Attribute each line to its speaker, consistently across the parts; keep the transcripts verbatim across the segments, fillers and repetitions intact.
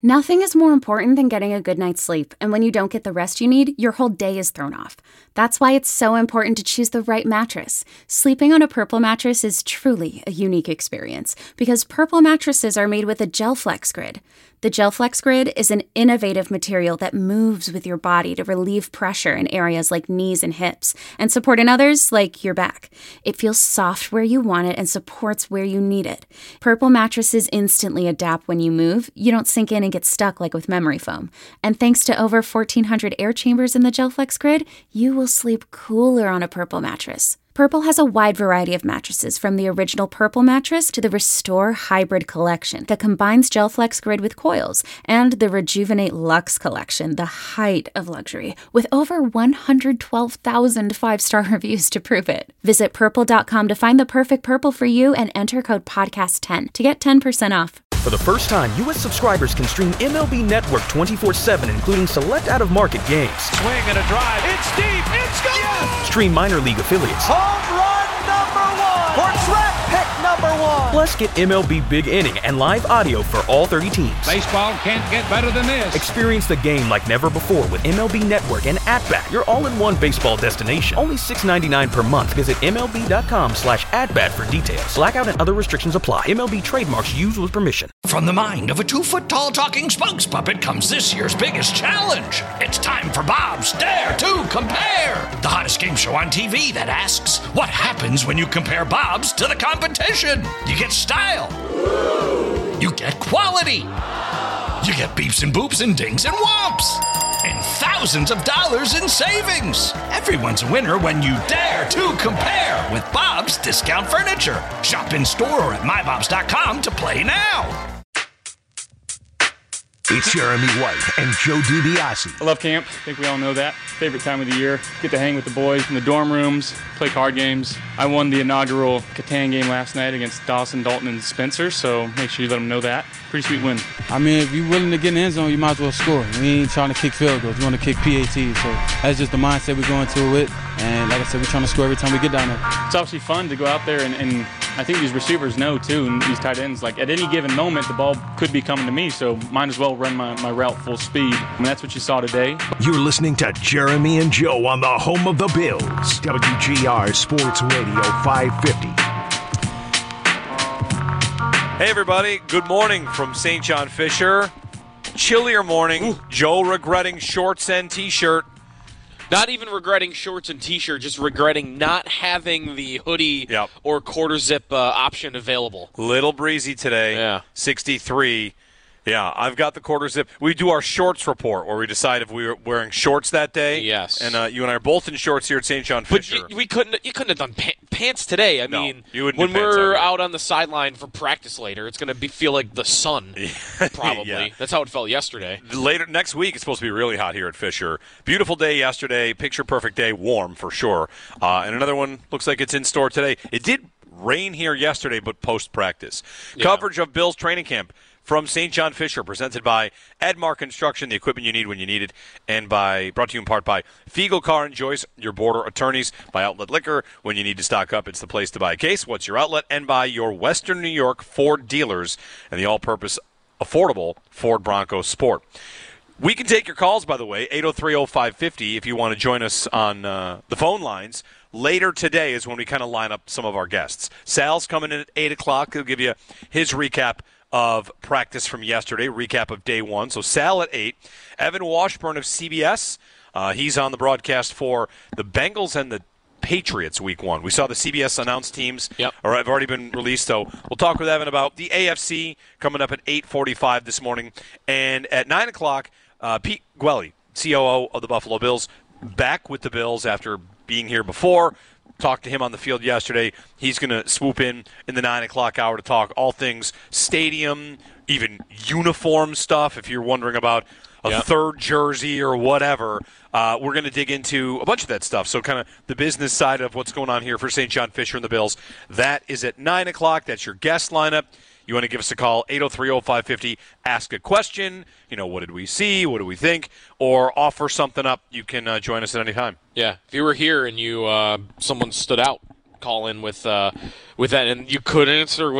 Speaker 1: Nothing is more important than getting a good night's sleep, and when you don't get the rest you need, your whole day is thrown off. That's why it's so important to choose the right mattress. Sleeping on a Purple mattress is truly a unique experience, because Purple mattresses are made with a GelFlex Grid. The GelFlex Grid is an innovative material that moves with your body to relieve pressure in areas like knees and hips, and support in others like your back. It feels soft where you want it and supports where you need it. Purple mattresses instantly adapt when you move. You don't sink in and get stuck like with memory foam. And thanks to over fourteen hundred air chambers in the GelFlex Grid, you will sleep cooler on a Purple mattress. Purple has a wide variety of mattresses, from the original Purple mattress to the Restore Hybrid collection that combines GelFlex Grid with coils, and the Rejuvenate Luxe collection, the height of luxury, with over one hundred twelve thousand five-star reviews to prove it. Visit purple dot com to find the perfect Purple for you and enter code podcast ten to get ten percent off.
Speaker 2: For the first time, U S subscribers can stream M L B Network twenty-four seven, including select out-of-market games.
Speaker 3: Swing and a drive. It's deep. It's gone. Yes!
Speaker 2: Stream minor league affiliates.
Speaker 3: Home run number one. For draft pick number one.
Speaker 2: Plus, get M L B Big Inning and live audio for all thirty teams.
Speaker 4: Baseball can't get better than this.
Speaker 2: Experience the game like never before with M L B Network and At-Bat, your all-in-one baseball destination. Only six dollars and ninety-nine cents per month. Visit M L B dot com slash at-bat for details. Blackout and other restrictions apply. M L B trademarks used with permission.
Speaker 5: From the mind of a two-foot-tall talking spokes puppet comes this year's biggest challenge. It's time for Bob's Dare to Compare, the hottest game show on T V that asks, what happens when you compare Bob's to the competition? You get style. You get quality. You get beeps and boops and dings and whomps. And thousands of dollars in savings. Everyone's a winner when you dare to compare with Bob's Discount Furniture. Shop in store or at my bobs dot com to play now.
Speaker 6: It's Jeremy White and Joe DiBiase.
Speaker 7: I love camp. I think we all know that. Favorite time of the year. Get to hang with the boys in the dorm rooms, play card games. I won the inaugural Catan game last night against Dawson, Dalton, and Spencer, so make sure you let them know that. Pretty sweet win.
Speaker 8: I mean, if you're willing to get in the end zone, you might as well score. We ain't trying to kick field goals. We want to kick P A Ts. So that's just the mindset we're going to it with. And like I said, we're trying to score every time we get down there.
Speaker 7: It's obviously fun to go out there, and, and I think these receivers know, too, and these tight ends, like at any given moment, the ball could be coming to me, so might as well run my, my route full speed. I mean, that's what you saw today.
Speaker 6: You're listening to Jeremy and Joe on the home of the Bills. W G R Sports Radio five fifty.
Speaker 9: Hey, everybody. Good morning from Saint John Fisher. Chillier morning. Ooh. Joe regretting shorts and T-shirt.
Speaker 10: Not even regretting shorts and T-shirt, just regretting not having the hoodie
Speaker 9: yep.
Speaker 10: or quarter zip uh, option available.
Speaker 9: Little breezy today.
Speaker 10: Yeah.
Speaker 9: sixty-three. Yeah, I've got the quarter zip. We do our shorts report where we decide if we were wearing shorts that day.
Speaker 10: Yes.
Speaker 9: And uh, you and I are both in shorts here at Saint John Fisher.
Speaker 10: But you, we couldn't. You couldn't have done pa- pants today. I
Speaker 9: no,
Speaker 10: mean,
Speaker 9: you wouldn't
Speaker 10: when
Speaker 9: do pants
Speaker 10: we're
Speaker 9: ever.
Speaker 10: out on the sideline for practice later, it's going to be feel like the sun. Probably.
Speaker 9: Yeah.
Speaker 10: That's how it felt yesterday.
Speaker 9: Later next week, it's supposed to be really hot here at Fisher. Beautiful day yesterday. Picture perfect day. Warm for sure. Uh, and another one looks like it's in store today. It did rain here yesterday, but post practice.
Speaker 10: Yeah.
Speaker 9: Coverage of Bills training camp from Saint John Fisher, presented by Edmar Construction, the equipment you need when you need it, and by brought to you in part by Fiegel Car and Joyce, your border attorneys, by Outlet Liquor. When you need to stock up, it's the place to buy a case. What's your outlet? And by your Western New York Ford dealers and the all-purpose affordable Ford Bronco Sport. We can take your calls, by the way, eight oh three oh five fifty, if you want to join us on uh, the phone lines. Later today is when we kind of line up some of our guests. Sal's coming in at eight o'clock. He'll give you his recap of practice from yesterday, recap of day one. So Sal at eight. Evan Washburn of C B S. Uh, he's on the broadcast for the Bengals and the Patriots week one. We saw the C B S announced teams
Speaker 10: yep.
Speaker 9: or have already been released, so we'll talk with Evan about the A F C coming up at eight forty-five this morning. And at nine o'clock, uh, Pete Gwelly, C O O of the Buffalo Bills, back with the Bills after being here before. Talked to him on the field yesterday. He's going to swoop in in the nine o'clock hour to talk all things stadium, even uniform stuff, if you're wondering about a
Speaker 10: yep.
Speaker 9: third jersey or whatever. Uh, we're going to dig into a bunch of that stuff. So kind of the business side of what's going on here for Saint John Fisher and the Bills. That is at nine o'clock. That's your guest lineup. You want to give us a call, eight oh three oh five fifty, ask a question, you know, what did we see, what do we think, or offer something up. You can uh, join us at any time.
Speaker 10: Yeah, if you were here and you uh, someone stood out, call in with uh, with that, and you could answer with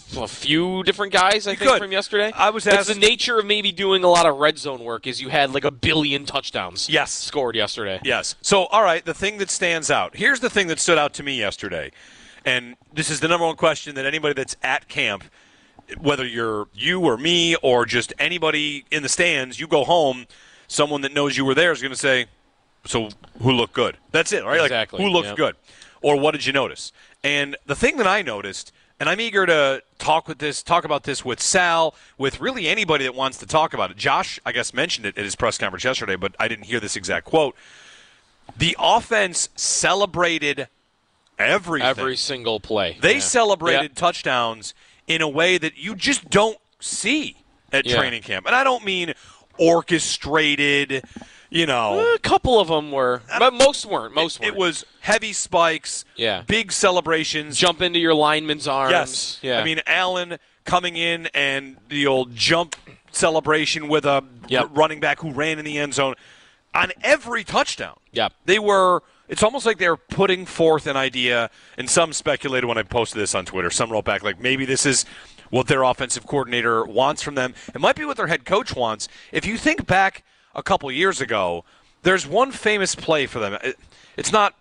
Speaker 10: a few different guys, I
Speaker 9: You
Speaker 10: think,
Speaker 9: could.
Speaker 10: from yesterday.
Speaker 9: I was
Speaker 10: That's
Speaker 9: asked-
Speaker 10: the nature of maybe doing a lot of red zone work is you had like a billion touchdowns
Speaker 9: Yes.
Speaker 10: scored yesterday.
Speaker 9: Yes. So, all right, the thing that stands out. Here's the thing that stood out to me yesterday. And this is the number one question that anybody that's at camp, whether you're you or me or just anybody in the stands, you go home, someone that knows you were there is going to say, so who looked good? That's it, right?
Speaker 10: Exactly.
Speaker 9: Like, who looked
Speaker 10: Yep.
Speaker 9: good? Or what did you notice? And the thing that I noticed, and I'm eager to talk with this, talk about this with Sal, with really anybody that wants to talk about it. Josh, I guess, mentioned it at his press conference yesterday, but I didn't hear this exact quote. The offense celebrated everything.
Speaker 10: Every single play.
Speaker 9: They
Speaker 10: Yeah.
Speaker 9: celebrated
Speaker 10: Yeah.
Speaker 9: touchdowns in a way that you just don't see at
Speaker 10: Yeah.
Speaker 9: training camp. And I don't mean orchestrated, you know.
Speaker 10: A couple of them were, but most weren't. Most
Speaker 9: It, it
Speaker 10: weren't.
Speaker 9: was heavy spikes,
Speaker 10: Yeah.
Speaker 9: big celebrations.
Speaker 10: Jump into your lineman's arms.
Speaker 9: Yes.
Speaker 10: Yeah.
Speaker 9: I mean, Allen coming in and the old jump celebration with a
Speaker 10: Yep.
Speaker 9: r- running back who ran in the end zone on every touchdown.
Speaker 10: Yep.
Speaker 9: They were – it's almost like they were putting forth an idea, and some speculated when I posted this on Twitter. Some wrote back like maybe this is what their offensive coordinator wants from them. It might be what their head coach wants. If you think back a couple years ago, there's one famous play for them. It, it's not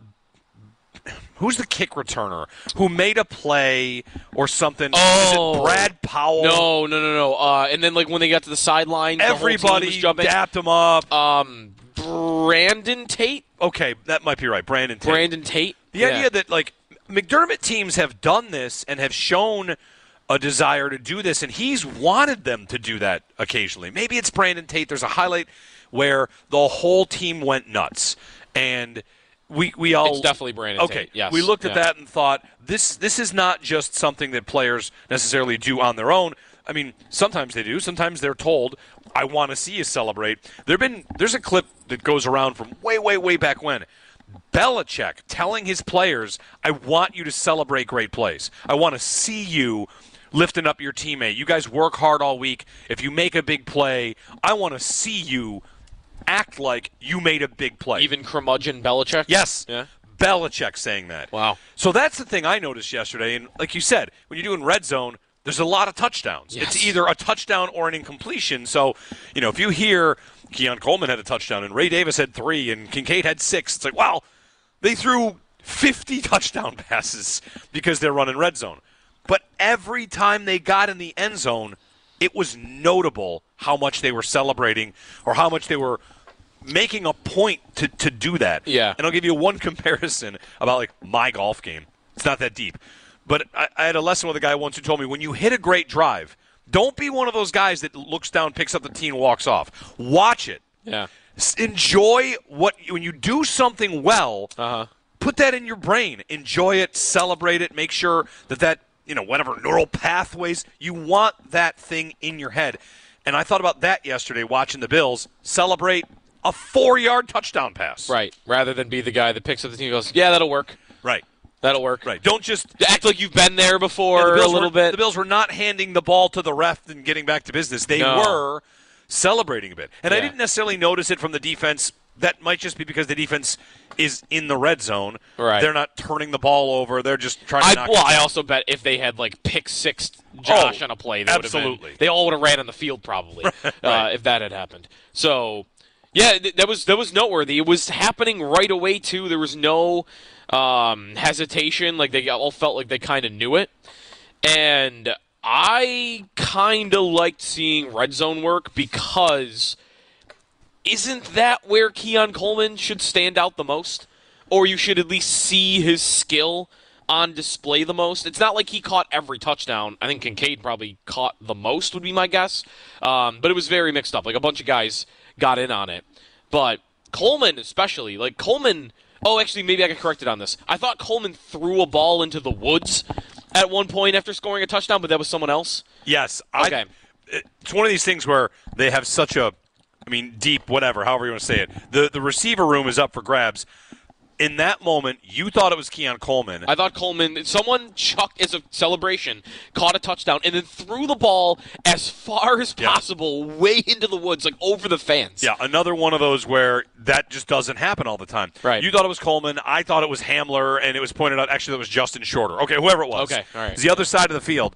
Speaker 9: – who's the kick returner who made a play or something?
Speaker 10: Oh.
Speaker 9: Is it Brad Powell?
Speaker 10: No, no, no, no. Uh, and then, like, when they got to the sideline,
Speaker 9: Everybody
Speaker 10: the whole team was jumping.
Speaker 9: dapped him up.
Speaker 10: Um, Brandon Tate?
Speaker 9: Okay, that might be right. Brandon Tate.
Speaker 10: Brandon Tate?
Speaker 9: The
Speaker 10: Yeah.
Speaker 9: idea that, like, McDermott teams have done this and have shown a desire to do this, and he's wanted them to do that occasionally. Maybe it's Brandon Tate. There's a highlight where the whole team went nuts, and we we all
Speaker 10: It's definitely Brandon
Speaker 9: okay.
Speaker 10: Tate, yes.
Speaker 9: We looked at
Speaker 10: Yeah.
Speaker 9: that and thought this this is not just something that players necessarily do on their own. I mean, sometimes they do. Sometimes they're told, "I want to see you celebrate." There've been there's a clip that goes around from way way way back when. Belichick telling his players, I want you to celebrate great plays. I want to see you lifting up your teammate. You guys work hard all week. If you make a big play, I want to see you act like you made a big play.
Speaker 10: Even curmudgeon Belichick?
Speaker 9: Yes.
Speaker 10: Yeah.
Speaker 9: Belichick saying that.
Speaker 10: Wow.
Speaker 9: So that's the thing I noticed yesterday. And like you said, when you're doing red zone, there's a lot of touchdowns.
Speaker 10: Yes.
Speaker 9: It's either a touchdown or an incompletion. So, you know, if you hear Keon Coleman had a touchdown and Ray Davis had three and Kincaid had six, it's like, wow, they threw fifty touchdown passes because they're running red zone. But every time they got in the end zone, it was notable how much they were celebrating or how much they were making a point to, to do that.
Speaker 10: Yeah.
Speaker 9: And I'll give you one comparison about, like, my golf game. It's not that deep. But I, I had a lesson with a guy once who told me, when you hit a great drive, don't be one of those guys that looks down, picks up the tee, and walks off. Watch it.
Speaker 10: Yeah.
Speaker 9: S- Enjoy what when you do something well.
Speaker 10: Uh-huh.
Speaker 9: Put that in your brain. Enjoy it. Celebrate it. Make sure that that you know whatever neural pathways you want that thing in your head. And I thought about that yesterday watching the Bills celebrate a four-yard touchdown pass.
Speaker 10: Right. Rather than be the guy that picks up the team and goes, yeah, that'll work.
Speaker 9: Right.
Speaker 10: That'll work.
Speaker 9: Right. Don't just
Speaker 10: act like you've been there
Speaker 9: Yeah,
Speaker 10: before
Speaker 9: the
Speaker 10: a
Speaker 9: Bills
Speaker 10: little
Speaker 9: were,
Speaker 10: bit.
Speaker 9: The Bills were not handing the ball to the ref and getting back to business. They
Speaker 10: No.
Speaker 9: were celebrating a bit. And I
Speaker 10: Yeah.
Speaker 9: didn't necessarily notice it from the defense. That might just be because the defense is in the red zone.
Speaker 10: Right.
Speaker 9: They're not turning the ball over. They're just trying to
Speaker 10: I,
Speaker 9: knock
Speaker 10: well,
Speaker 9: it
Speaker 10: I
Speaker 9: down.
Speaker 10: also bet if they had like pick six Josh
Speaker 9: Oh,
Speaker 10: on a play, they would have
Speaker 9: absolutely.
Speaker 10: been, they all would have ran on the field probably uh,
Speaker 9: Right.
Speaker 10: if that had happened. So, yeah, th- that was that was noteworthy. It was happening right away too. There was no um, hesitation. Like they all felt like they kind of knew it, and I kind of liked seeing red zone work because isn't that where Keon Coleman should stand out the most? Or you should at least see his skill on display the most. It's not like he caught every touchdown. I think Kincaid probably caught the most, would be my guess. Um, but it was very mixed up. Like, a bunch of guys got in on it. But Coleman especially. Like, Coleman... Oh, actually, maybe I got corrected on this. I thought Coleman threw a ball into the woods at one point after scoring a touchdown, but that was someone else?
Speaker 9: Yes.
Speaker 10: Okay.
Speaker 9: I, it's one of these things where they have such a, I mean, deep, whatever, however you want to say it. The, the receiver room is up for grabs. In that moment, you thought it was Keon Coleman.
Speaker 10: I thought Coleman, someone chucked as a celebration, caught a touchdown, and then threw the ball as far as
Speaker 9: Yeah.
Speaker 10: possible way into the woods, like over the fans.
Speaker 9: Yeah, another one of those where that just doesn't happen all the time.
Speaker 10: Right.
Speaker 9: You thought it was Coleman. I thought it was Hamler, and it was pointed out, actually, that was Justin Shorter. Okay, whoever it was.
Speaker 10: Okay, all right.
Speaker 9: It's the other side of the field.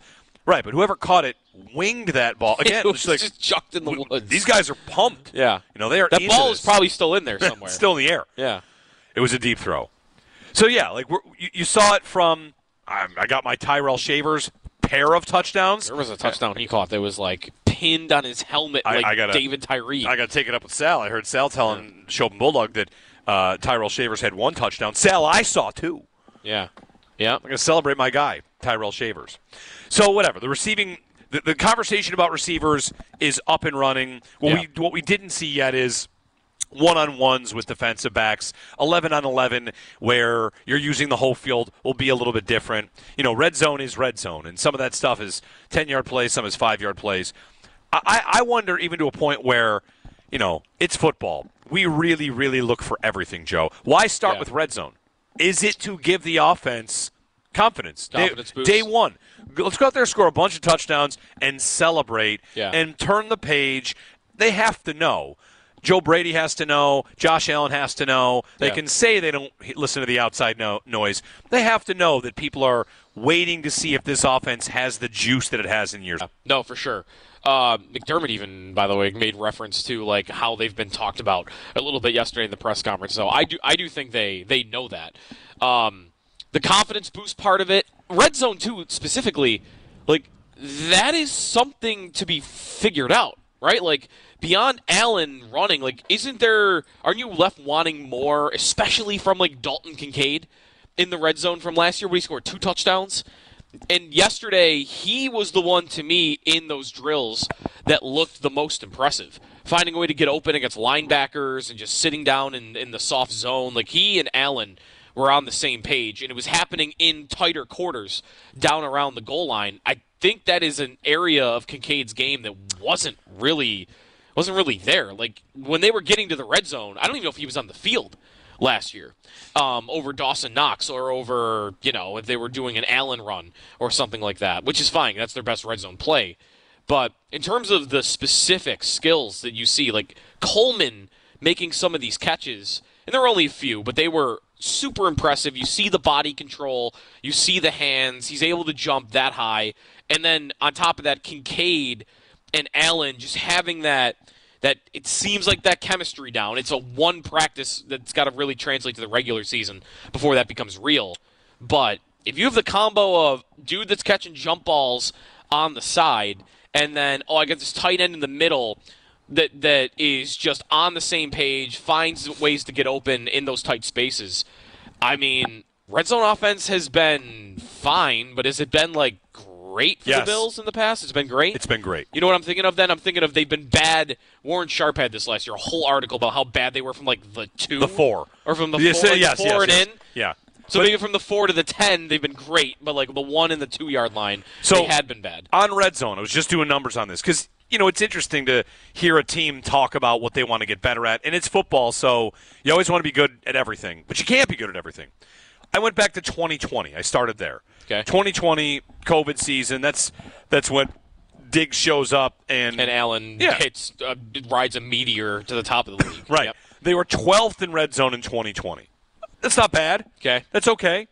Speaker 9: Right, but whoever caught it winged that ball. Again,
Speaker 10: it was
Speaker 9: just, like,
Speaker 10: just chucked in the woods.
Speaker 9: These guys are pumped.
Speaker 10: Yeah.
Speaker 9: You know, they are
Speaker 10: That
Speaker 9: into
Speaker 10: ball
Speaker 9: this.
Speaker 10: is probably still in there somewhere.
Speaker 9: Still in the air.
Speaker 10: Yeah.
Speaker 9: It was a deep throw. So, yeah, like we're, you, you saw it from I, I got my Tyrell Shavers pair of touchdowns.
Speaker 10: There was a touchdown he caught that was, like, pinned on his helmet
Speaker 9: I,
Speaker 10: like
Speaker 9: I gotta,
Speaker 10: David Tyree.
Speaker 9: I got to take it up with Sal. I heard Sal telling yeah. Chopin Bulldog that uh, Tyrell Shavers had one touchdown. Sal, I saw two.
Speaker 10: Yeah. Yeah.
Speaker 9: I'm going to celebrate my guy, Tyrell Shavers. So, whatever. The receiving – the the conversation about receivers is up and running. What,
Speaker 10: yeah.
Speaker 9: we, what we didn't see yet is – one-on-ones with defensive backs, eleven on eleven, where you're using the whole field will be a little bit different. You know, red zone is red zone, and some of that stuff is ten-yard plays, some is five-yard plays. I, I wonder even to a point where, you know, it's football. We really, really look for everything, Joe. Why start
Speaker 10: yeah.
Speaker 9: with red zone? Is it to give the offense confidence?
Speaker 10: Confidence
Speaker 9: day,
Speaker 10: boost.
Speaker 9: Day one. Let's go out there, score a bunch of touchdowns, and celebrate,
Speaker 10: yeah.
Speaker 9: and turn the page. They have to know. Joe Brady has to know. Josh Allen has to know. They
Speaker 10: yeah.
Speaker 9: can say they don't listen to the outside no- noise. They have to know that people are waiting to see if this offense has the juice that it has in years.
Speaker 10: Yeah. No, for sure. Uh, McDermott even, by the way, made reference to like how they've been talked about a little bit yesterday in the press conference. So I do, I do think they they know that. Um, the confidence boost part of it, red zone too specifically, like that is something to be figured out, right? Like. Beyond Allen running, like, isn't there, aren't you left wanting more, especially from, like, Dalton Kincaid in the red zone from last year where he scored two touchdowns? And yesterday, he was the one, to me, in those drills that looked the most impressive. Finding a way to get open against linebackers and just sitting down in, in the soft zone. Like, he and Allen were on the same page, and it was happening in tighter quarters down around the goal line. I think that is an area of Kincaid's game that wasn't really... wasn't really there. Like, when they were getting to the red zone, I don't even know if he was on the field last year um, over Dawson Knox or over, you know, if they were doing an Allen run or something like that, which is fine. That's their best red zone play. But in terms of the specific skills that you see, like Coleman making some of these catches, and there were only a few, but they were super impressive. You see the body control. You see the hands. He's able to jump that high. And then on top of that, Kincaid and Allen just having that, that it seems like that chemistry down. It's a one practice that's got to really translate to the regular season before that becomes real. But if you have the combo of dude that's catching jump balls on the side, and then, oh, I got this tight end in the middle that that is just on the same page, finds ways to get open in those tight spaces. I mean, red zone offense has been fine, but has it been, like, great for
Speaker 9: yes.
Speaker 10: the Bills in the past? It's been great?
Speaker 9: It's been great.
Speaker 10: You know what I'm thinking of then? I'm thinking of they've been bad. Warren Sharp had this last year, a whole article about how bad they were from, like, the two.
Speaker 9: The four.
Speaker 10: Or from the
Speaker 9: yes,
Speaker 10: four, like
Speaker 9: yes,
Speaker 10: four
Speaker 9: yes,
Speaker 10: and
Speaker 9: yes.
Speaker 10: in.
Speaker 9: Yeah.
Speaker 10: So
Speaker 9: but,
Speaker 10: maybe from the four to the ten, they've been great, but, like, the one and the two-yard line,
Speaker 9: so
Speaker 10: they had been bad.
Speaker 9: On red zone, I was just doing numbers on this because, you know, it's interesting to hear a team talk about what they want to get better at. And it's football, so you always want to be good at everything. But you can't be good at everything. I went back to twenty twenty. I started there.
Speaker 10: Okay.
Speaker 9: twenty twenty COVID season. That's that's when Diggs shows up and
Speaker 10: and Allen
Speaker 9: yeah.
Speaker 10: hits uh, rides a meteor to the top of the league.
Speaker 9: Right.
Speaker 10: Yep.
Speaker 9: They were twelfth in red zone in twenty twenty. That's not bad.
Speaker 10: Okay.
Speaker 9: That's okay.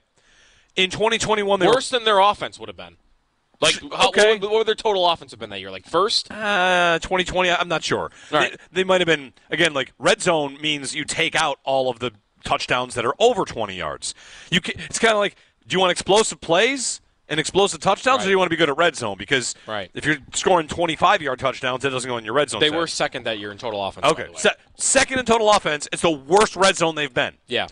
Speaker 9: In twenty twenty-one, they
Speaker 10: worse
Speaker 9: were,
Speaker 10: than their offense would have been. Like, how,
Speaker 9: okay.
Speaker 10: what, would, what would their total offense have been that year? Like first?
Speaker 9: Uh, twenty twenty. I'm not sure.
Speaker 10: Right.
Speaker 9: They, they might have been again. Like red zone means you take out all of the touchdowns that are over twenty yards. You can, it's kind of like, do you want explosive plays and explosive touchdowns,
Speaker 10: right.
Speaker 9: or do you want to be good at red zone? Because
Speaker 10: right.
Speaker 9: if you're scoring twenty-five-yard touchdowns, that doesn't go in your red zone.
Speaker 10: They
Speaker 9: set.
Speaker 10: were second that year in total offense.
Speaker 9: Okay, Se- second in total offense. It's the worst red zone they've been.
Speaker 10: Yeah.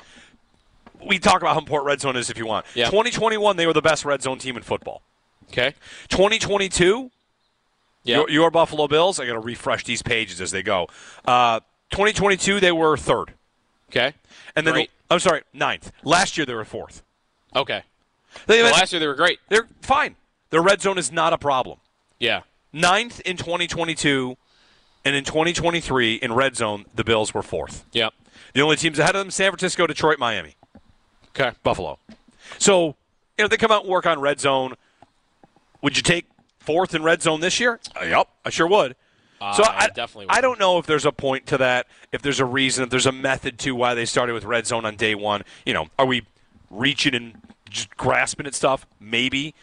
Speaker 9: We talk about how important red zone is if you want.
Speaker 10: Yeah.
Speaker 9: twenty twenty-one, they were the best red zone team in football.
Speaker 10: Okay.
Speaker 9: twenty twenty-two,
Speaker 10: yeah.
Speaker 9: your, your Buffalo Bills, I got to refresh these pages as they go. Uh, twenty twenty-two, they were third.
Speaker 10: Okay.
Speaker 9: And then,
Speaker 10: Great.
Speaker 9: I'm sorry, ninth. Last year, they were fourth.
Speaker 10: Okay.
Speaker 9: They,
Speaker 10: so last year, they were great.
Speaker 9: They're fine. Their red zone is not a problem.
Speaker 10: Yeah.
Speaker 9: Ninth in twenty twenty-two, and in twenty twenty-three, in red zone, the Bills were fourth.
Speaker 10: Yep.
Speaker 9: The only teams ahead of them, San Francisco, Detroit, Miami.
Speaker 10: Okay.
Speaker 9: Buffalo. So, you know, they come out and work on red zone. Would you take fourth in red zone this year? Uh, yep, I sure would.
Speaker 10: Uh,
Speaker 9: so I,
Speaker 10: definitely would.
Speaker 9: I don't know if there's a point to that, if there's a reason, if there's a method to why they started with red zone on day one. You know, are we reaching and just grasping at stuff? Maybe.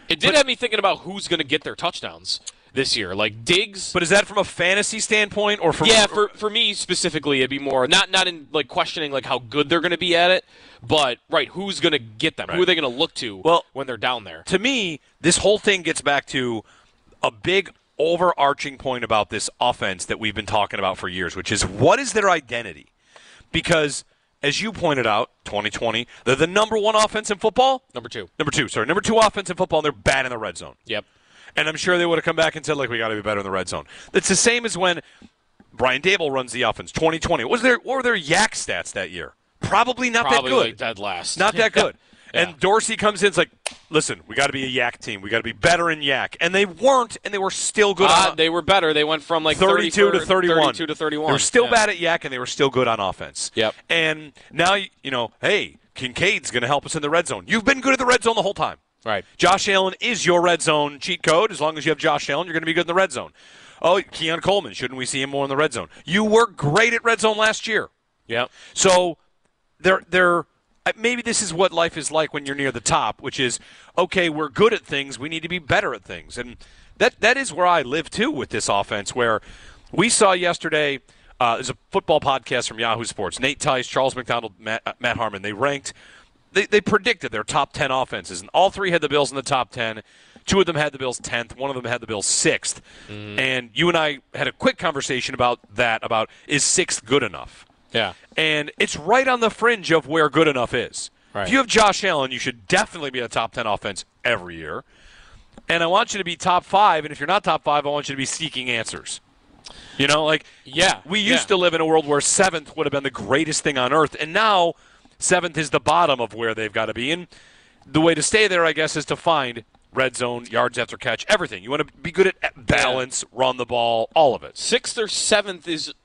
Speaker 10: It did
Speaker 9: but,
Speaker 10: have me thinking about who's going to get their touchdowns this year, like Diggs.
Speaker 9: But is that from a fantasy standpoint or from?
Speaker 10: Yeah, for for me specifically, it'd be more not not in like questioning like how good they're going to be at it, but right, who's going to get them? Right. Who are they going to look to
Speaker 9: well,
Speaker 10: when they're down there?
Speaker 9: To me, this whole thing gets back to a big overarching point about this offense that we've been talking about for years, which is what is their identity? Because as you pointed out, twenty twenty, they're the number one offense in football.
Speaker 10: Number two.
Speaker 9: Number two, sorry. Number two offense in football, and they're bad in the red zone.
Speaker 10: Yep.
Speaker 9: And I'm sure they would have come back and said, like, we got to be better in the red zone. It's the same as when Brian Dable runs the offense, twenty twenty. What, was their, what were their yak stats that year? Probably not
Speaker 10: Probably
Speaker 9: that good.
Speaker 10: Like dead last.
Speaker 9: Not that good.
Speaker 10: yeah.
Speaker 9: And Dorsey comes in and is like, listen, we got to be a yak team. We got to be better in yak. And they weren't, and they were still good
Speaker 10: uh,
Speaker 9: on
Speaker 10: They were better. They went from like
Speaker 9: thirty-two to thirty-one.
Speaker 10: thirty-two to thirty-one.
Speaker 9: They were still
Speaker 10: yeah.
Speaker 9: bad at yak, and they were still good on offense.
Speaker 10: Yep.
Speaker 9: And now, you know, hey, Kincaid's going to help us in the red zone. You've been good at the red zone the whole time.
Speaker 10: Right.
Speaker 9: Josh Allen is your red zone cheat code. As long as you have Josh Allen, you're going to be good in the red zone. Oh, Keon Coleman, shouldn't we see him more in the red zone? You were great at red zone last year.
Speaker 10: Yeah.
Speaker 9: So they're they're maybe this is what life is like when you're near the top, which is, okay, we're good at things. We need to be better at things. And that that is where I live, too, with this offense, where we saw yesterday, uh, there's a football podcast from Yahoo Sports. Nate Tice, Charles McDonald, Matt, uh, Matt Harmon, they ranked They, they predicted their top ten offenses, and all three had the Bills in the top ten. Two of them had the Bills tenth. One of them had the Bills sixth. Mm. And you and I had a quick conversation about that, about is sixth good enough?
Speaker 10: Yeah.
Speaker 9: And it's right on the fringe of where good enough is.
Speaker 10: Right.
Speaker 9: If you have Josh Allen, you should definitely be a top ten offense every year. And I want you to be top five, and if you're not top five, I want you to be seeking answers. You know, like,
Speaker 10: yeah,
Speaker 9: we used
Speaker 10: yeah.
Speaker 9: to live in a world where seventh would have been the greatest thing on earth, and now seventh is the bottom of where they've got to be. And the way to stay there, I guess, is to find red zone, yards after catch, everything. You want to be good at balance, yeah. run the ball, all of it.
Speaker 10: Sixth or seventh is,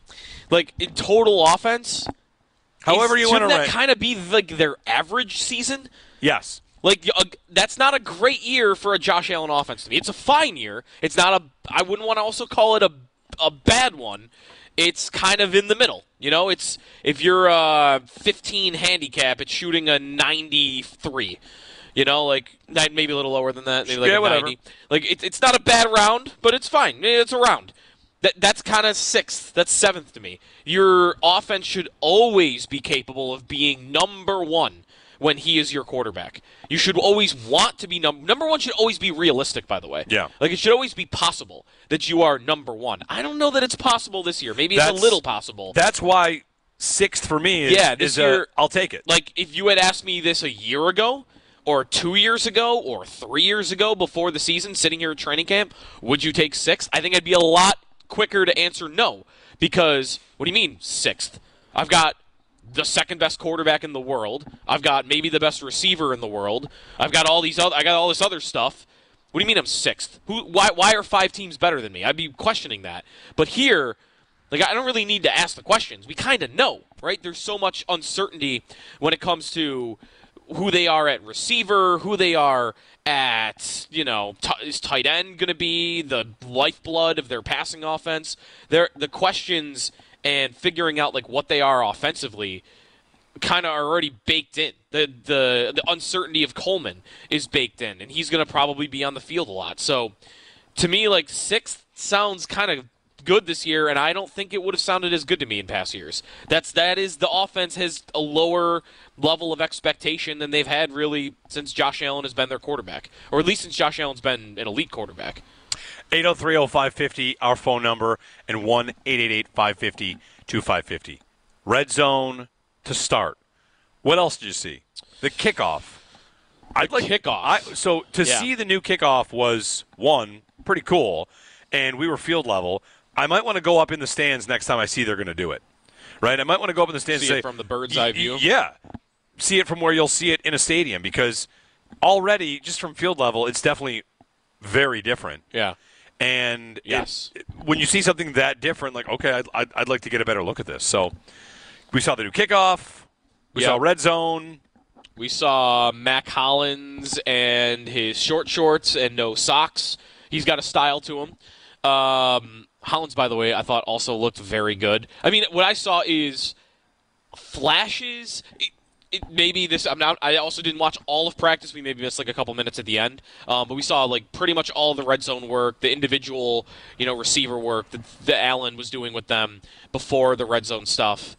Speaker 10: like, in total offense.
Speaker 9: However you want to rank.
Speaker 10: Shouldn't that kind of be, like, their average season?
Speaker 9: Yes.
Speaker 10: Like, uh, that's not a great year for a Josh Allen offense to me. It's a fine year. It's not a – I wouldn't want to also call it a, a bad one. It's kind of in the middle. You know, it's if you're a fifteen handicap, it's shooting a ninety-three. You know, like maybe a little lower than that, maybe like
Speaker 9: yeah,
Speaker 10: a
Speaker 9: whatever.
Speaker 10: ninety. Like it, it's not a bad round, but it's fine. It's a round. That that's kind of sixth. That's seventh to me. Your offense should always be capable of being number one when he is your quarterback. You should always want to be number number one. Should always be realistic, by the way.
Speaker 9: Yeah.
Speaker 10: Like it should always be possible that you are number one. I don't know that it's possible this year. Maybe
Speaker 9: that's,
Speaker 10: it's a little possible.
Speaker 9: That's why sixth for me is,
Speaker 10: yeah, this
Speaker 9: is
Speaker 10: year,
Speaker 9: a, I'll take it.
Speaker 10: Like if you had asked me this a year ago, or two years ago, or three years ago before the season, sitting here at training camp, would you take sixth? I think I'd be a lot quicker to answer no. Because, what do you mean sixth? I've got the second best quarterback in the world. I've got maybe the best receiver in the world. I've got all these other, I got all this other stuff. What do you mean I'm sixth? Who? Why? Why are five teams better than me? I'd be questioning that. But here, like I don't really need to ask the questions. We kind of know, right? There's so much uncertainty when it comes to who they are at receiver, who they are at, you know, t- is tight end going to be the lifeblood of their passing offense? They're, the questions and figuring out like what they are offensively kind of are already baked in. The, the the uncertainty of Coleman is baked in, and he's going to probably be on the field a lot. So to me, like sixth sounds kind of good this year, and I don't think it would have sounded as good to me in past years. That's that is the offense has a lower level of expectation than they've had really since Josh Allen has been their quarterback, or at least since Josh Allen's been an elite quarterback.
Speaker 9: eight oh three oh five fifty, our phone number, and one eight eight eight five five zero two five five zero. Red zone to start. What else did you see? The kickoff.
Speaker 10: The
Speaker 9: I'd like,
Speaker 10: kickoff.
Speaker 9: I, so to
Speaker 10: yeah.
Speaker 9: see the new kickoff was, one, pretty cool, and we were field level. I might want to go up in the stands next time I see they're going to do it. Right? I might want to go up in the stands
Speaker 10: see
Speaker 9: and say,
Speaker 10: it from the bird's eye view.
Speaker 9: Yeah. See it from where you'll see it in a stadium, because already, just from field level, it's definitely very different.
Speaker 10: Yeah.
Speaker 9: And
Speaker 10: yes.
Speaker 9: it, when you see something that different, like, okay, I'd, I'd, I'd like to get a better look at this. So we saw the new kickoff. We
Speaker 10: yep.
Speaker 9: saw red zone.
Speaker 10: We saw Mac Hollins and his short shorts and no socks. He's got a style to him. Um, Hollins, by the way, I thought also looked very good. I mean, what I saw is flashes. It, it, maybe this. I'm not. I also didn't watch all of practice. We maybe missed like a couple minutes at the end, um, but we saw like pretty much all the red zone work, the individual, you know, receiver work that, that Allen was doing with them before the red zone stuff.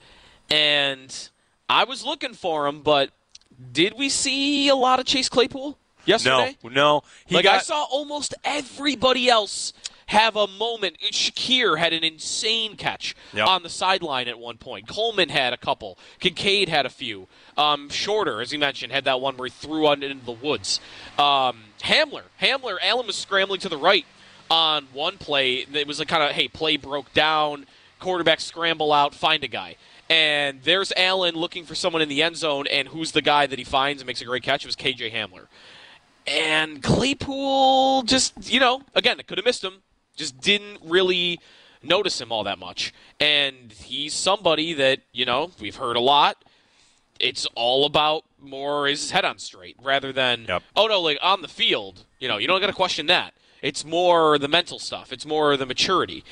Speaker 10: And I was looking for him, but did we see a lot of Chase Claypool yesterday?
Speaker 9: No, no. He
Speaker 10: like
Speaker 9: got...
Speaker 10: I saw almost everybody else have a moment. Shakir had an insane catch yep. on the sideline at one point. Coleman had a couple. Kincaid had a few. Um, Shorter, as you mentioned, had that one where he threw on into the woods. Um, Hamler, Hamler, Allen was scrambling to the right on one play. It was a kind of, hey, play broke down, quarterback scramble out, find a guy. And there's Allen looking for someone in the end zone, and who's the guy that he finds and makes a great catch? It was K J Hamler. And Claypool just, you know, again, it could have missed him. Just didn't really notice him all that much. And he's somebody that, you know, we've heard a lot. It's all about more is his head on straight rather than, yep. oh, no, like on the field, you know, you don't got to question that. It's more the mental stuff. It's more the maturity.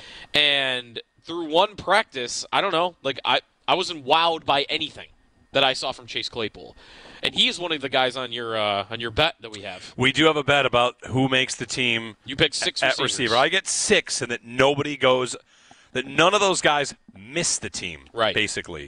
Speaker 10: And through one practice, I don't know, like I, I wasn't wowed by anything that I saw from Chase Claypool. And he is one of the guys on your uh, on your bet that we have.
Speaker 9: We do have a bet about who makes the team.
Speaker 10: You pick six
Speaker 9: at
Speaker 10: receivers.
Speaker 9: receiver. I get six, and that nobody goes, that none of those guys miss the team,
Speaker 10: right?
Speaker 9: Basically,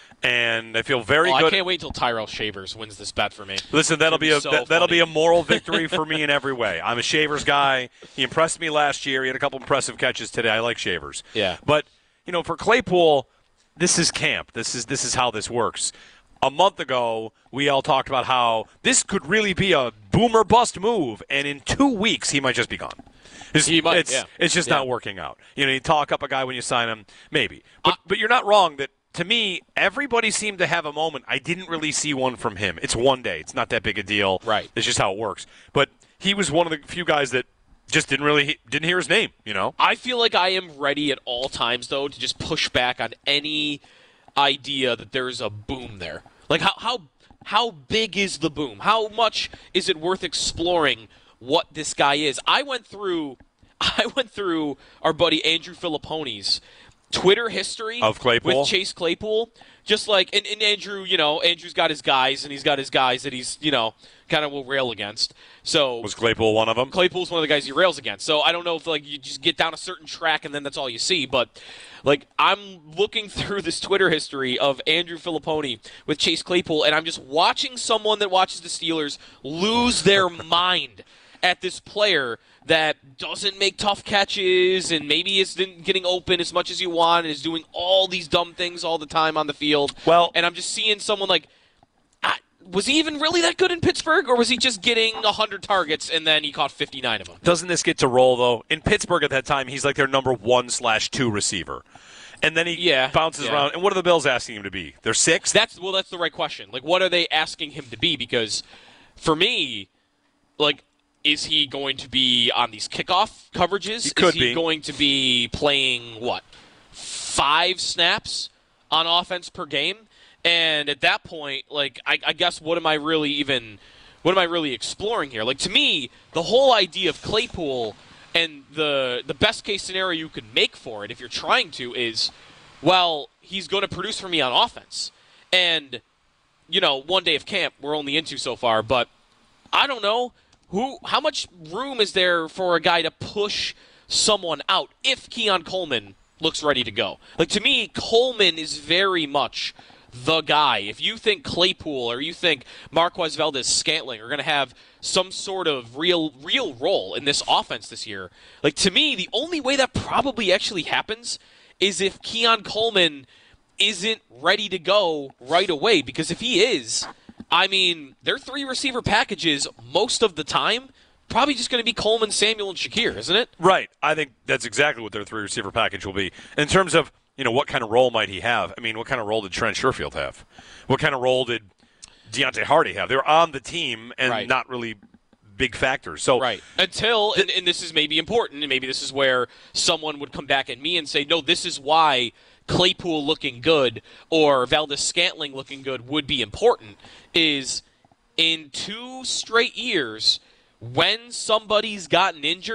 Speaker 9: and I feel very
Speaker 10: oh,
Speaker 9: good.
Speaker 10: I can't wait until Tyrell Shavers wins this bet for me.
Speaker 9: Listen, that'll be, be a
Speaker 10: so
Speaker 9: that, that'll be a moral victory for me in every way. I'm a Shavers guy. He impressed me last year. He had a couple impressive catches today. I like Shavers.
Speaker 10: Yeah,
Speaker 9: but you know, for Claypool, this is camp. This is this is how this works. A month ago, we all talked about how this could really be a boomer bust move, and in two weeks, he might just be gone. It's,
Speaker 10: he might,
Speaker 9: it's,
Speaker 10: yeah.
Speaker 9: it's just
Speaker 10: yeah.
Speaker 9: not working out. You know, you talk up a guy when you sign him, maybe. But, uh, but you're not wrong that, to me, everybody seemed to have a moment. I didn't really see one from him. It's one day. It's not that big a deal.
Speaker 10: Right.
Speaker 9: It's just how it works. But he was one of the few guys that just didn't really didn't hear his name, you know?
Speaker 10: I feel like I am ready at all times, though, to just push back on any idea that there's a boom there. Like, how how how big is the boom? How much is it worth exploring what this guy is? I went through I went through our buddy Andrew Filippone's Twitter history
Speaker 9: of Claypool
Speaker 10: with Chase Claypool. Just like, and, and Andrew, you know, Andrew's got his guys, and he's got his guys that he's, you know, kind of will rail against. So
Speaker 9: was Claypool one of them?
Speaker 10: Claypool's one of the guys he rails against. So I don't know if, like, you just get down a certain track and then that's all you see. But, like, I'm looking through this Twitter history of Andrew Filippone with Chase Claypool, and I'm just watching someone that watches the Steelers lose their mind at this player that doesn't make tough catches and maybe isn't getting open as much as you want and is doing all these dumb things all the time on the field.
Speaker 9: Well,
Speaker 10: and I'm just seeing someone like, I, was he even really that good in Pittsburgh, or was he just getting one hundred targets and then he caught fifty-nine of them?
Speaker 9: Doesn't this get to roll, though? In Pittsburgh at that time, he's like their number one slash two receiver. And then he
Speaker 10: yeah,
Speaker 9: bounces
Speaker 10: yeah.
Speaker 9: around. And what are the Bills asking him to be? They're sixth?
Speaker 10: That's, well, that's the right question. Like, what are they asking him to be? Because for me, like, is he going to be on these kickoff coverages?
Speaker 9: He could
Speaker 10: is he
Speaker 9: be.
Speaker 10: going to be playing, what, five snaps on offense per game? And at that point, like, I, I guess what am I really even, what am I really exploring here? Like, to me, the whole idea of Claypool and the the best case scenario you could make for it, if you're trying to, is, well, he's going to produce for me on offense. And, you know, one day of camp we're only into so far, but I don't know. Who? How much room is there for a guy to push someone out if Keon Coleman looks ready to go? Like, to me, Coleman is very much the guy. If you think Claypool or you think Marquez Valdes-Scantling are going to have some sort of real real role in this offense this year, like, to me, the only way that probably actually happens is if Keon Coleman isn't ready to go right away. Because if he is, I mean, their three receiver packages most of the time probably just going to be Coleman, Samuel, and Shakir, isn't it?
Speaker 9: Right. I think that's exactly what their three receiver package will be. In terms of, you know, what kind of role might he have? I mean, what kind of role did Trent Sherfield have? What kind of role did Deontay Hardy have? They were on the team and
Speaker 10: right.
Speaker 9: not really big factors. So
Speaker 10: right. Until, and, and this is maybe important, and maybe this is where someone would come back at me and say, no, this is why Claypool looking good or Valdes-Scantling looking good would be important, is in two straight years, when somebody's gotten injured,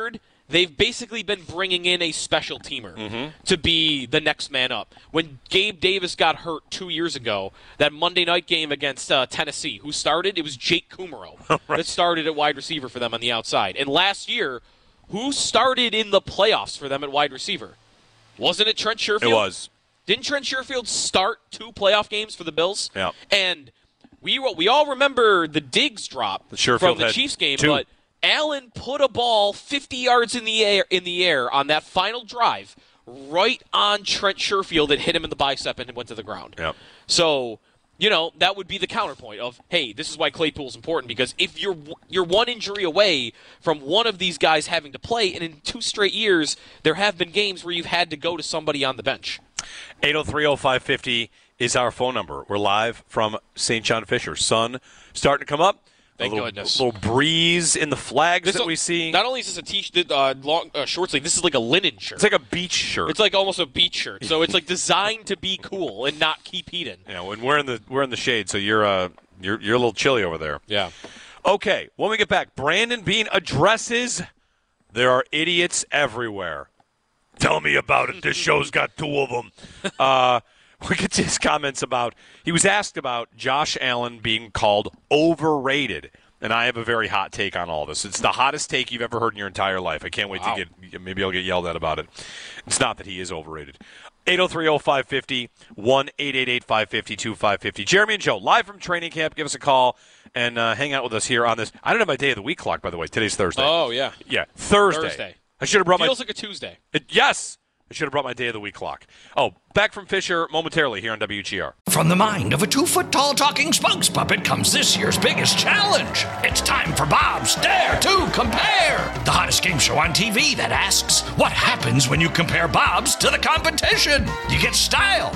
Speaker 10: they've basically been bringing in a special teamer
Speaker 9: Mm-hmm.
Speaker 10: to be the next man up. When Gabe Davis got hurt two years ago, that Monday night game against uh, Tennessee, who started? It was Jake Kumaro
Speaker 9: Right.
Speaker 10: that started at wide receiver for them on the outside. And last year, who started in the playoffs for them at wide receiver? Wasn't it Trent Sherfield?
Speaker 9: It was.
Speaker 10: Didn't Trent Sherfield start two playoff games for the Bills?
Speaker 9: Yeah.
Speaker 10: And we we all remember the Diggs drop
Speaker 9: The Sherfield
Speaker 10: from the
Speaker 9: had
Speaker 10: Chiefs game,
Speaker 9: two.
Speaker 10: but Allen put a ball fifty yards in the air in the air on that final drive, right on Trent Sherfield that hit him in the bicep and went to the ground.
Speaker 9: Yep.
Speaker 10: So, you know, that would be the counterpoint of, hey, this is why Claypool's important, because if you're you're one injury away from one of these guys having to play, and in two straight years there have been games where you've had to go to somebody on the bench.
Speaker 9: eight oh three oh five fifty is our phone number. We're live from Saint John Fisher. Sun starting to come up.
Speaker 10: Thank
Speaker 9: a little,
Speaker 10: goodness.
Speaker 9: A little breeze in the flags
Speaker 10: This
Speaker 9: that
Speaker 10: a-
Speaker 9: we see.
Speaker 10: Not only is this a t- uh, long uh, short sleeve, this is like a linen shirt.
Speaker 9: It's like a beach shirt.
Speaker 10: It's like almost a beach shirt. So it's like designed to be cool and not keep heat in.
Speaker 9: You know, and we're in the we're in the shade, so you're uh you're you're a little chilly over there.
Speaker 10: Yeah.
Speaker 9: Okay, when we get back, Brandon Beane addresses there are idiots everywhere. Tell me about it. This show's got two of them. Uh, we get to his comments about, he was asked about Josh Allen being called overrated. And I have a very hot take on all this. It's the hottest take you've ever heard in your entire life. I can't wait
Speaker 10: Wow.
Speaker 9: to get, maybe I'll get yelled at about it. It's not that he is overrated. eight oh three oh five fifty, one eight eight eight five five two five five zero. Jeremy and Joe, live from training camp. Give us a call and uh, hang out with us here on this. I don't have my day of the week clock, by the way. Today's Thursday.
Speaker 10: Oh, yeah.
Speaker 9: Yeah, Thursday.
Speaker 10: Thursday.
Speaker 9: I should have brought
Speaker 10: Feels
Speaker 9: my.
Speaker 10: like a Tuesday.
Speaker 9: It, yes, I should have brought my day of the week clock. Oh, back from Fisher momentarily here on W G R.
Speaker 5: From the mind of a two-foot-tall talking spokes puppet comes this year's biggest challenge. It's time for Bob's Dare to Compare, the hottest game show on T V that asks, what happens when you compare Bob's to the competition? You get style.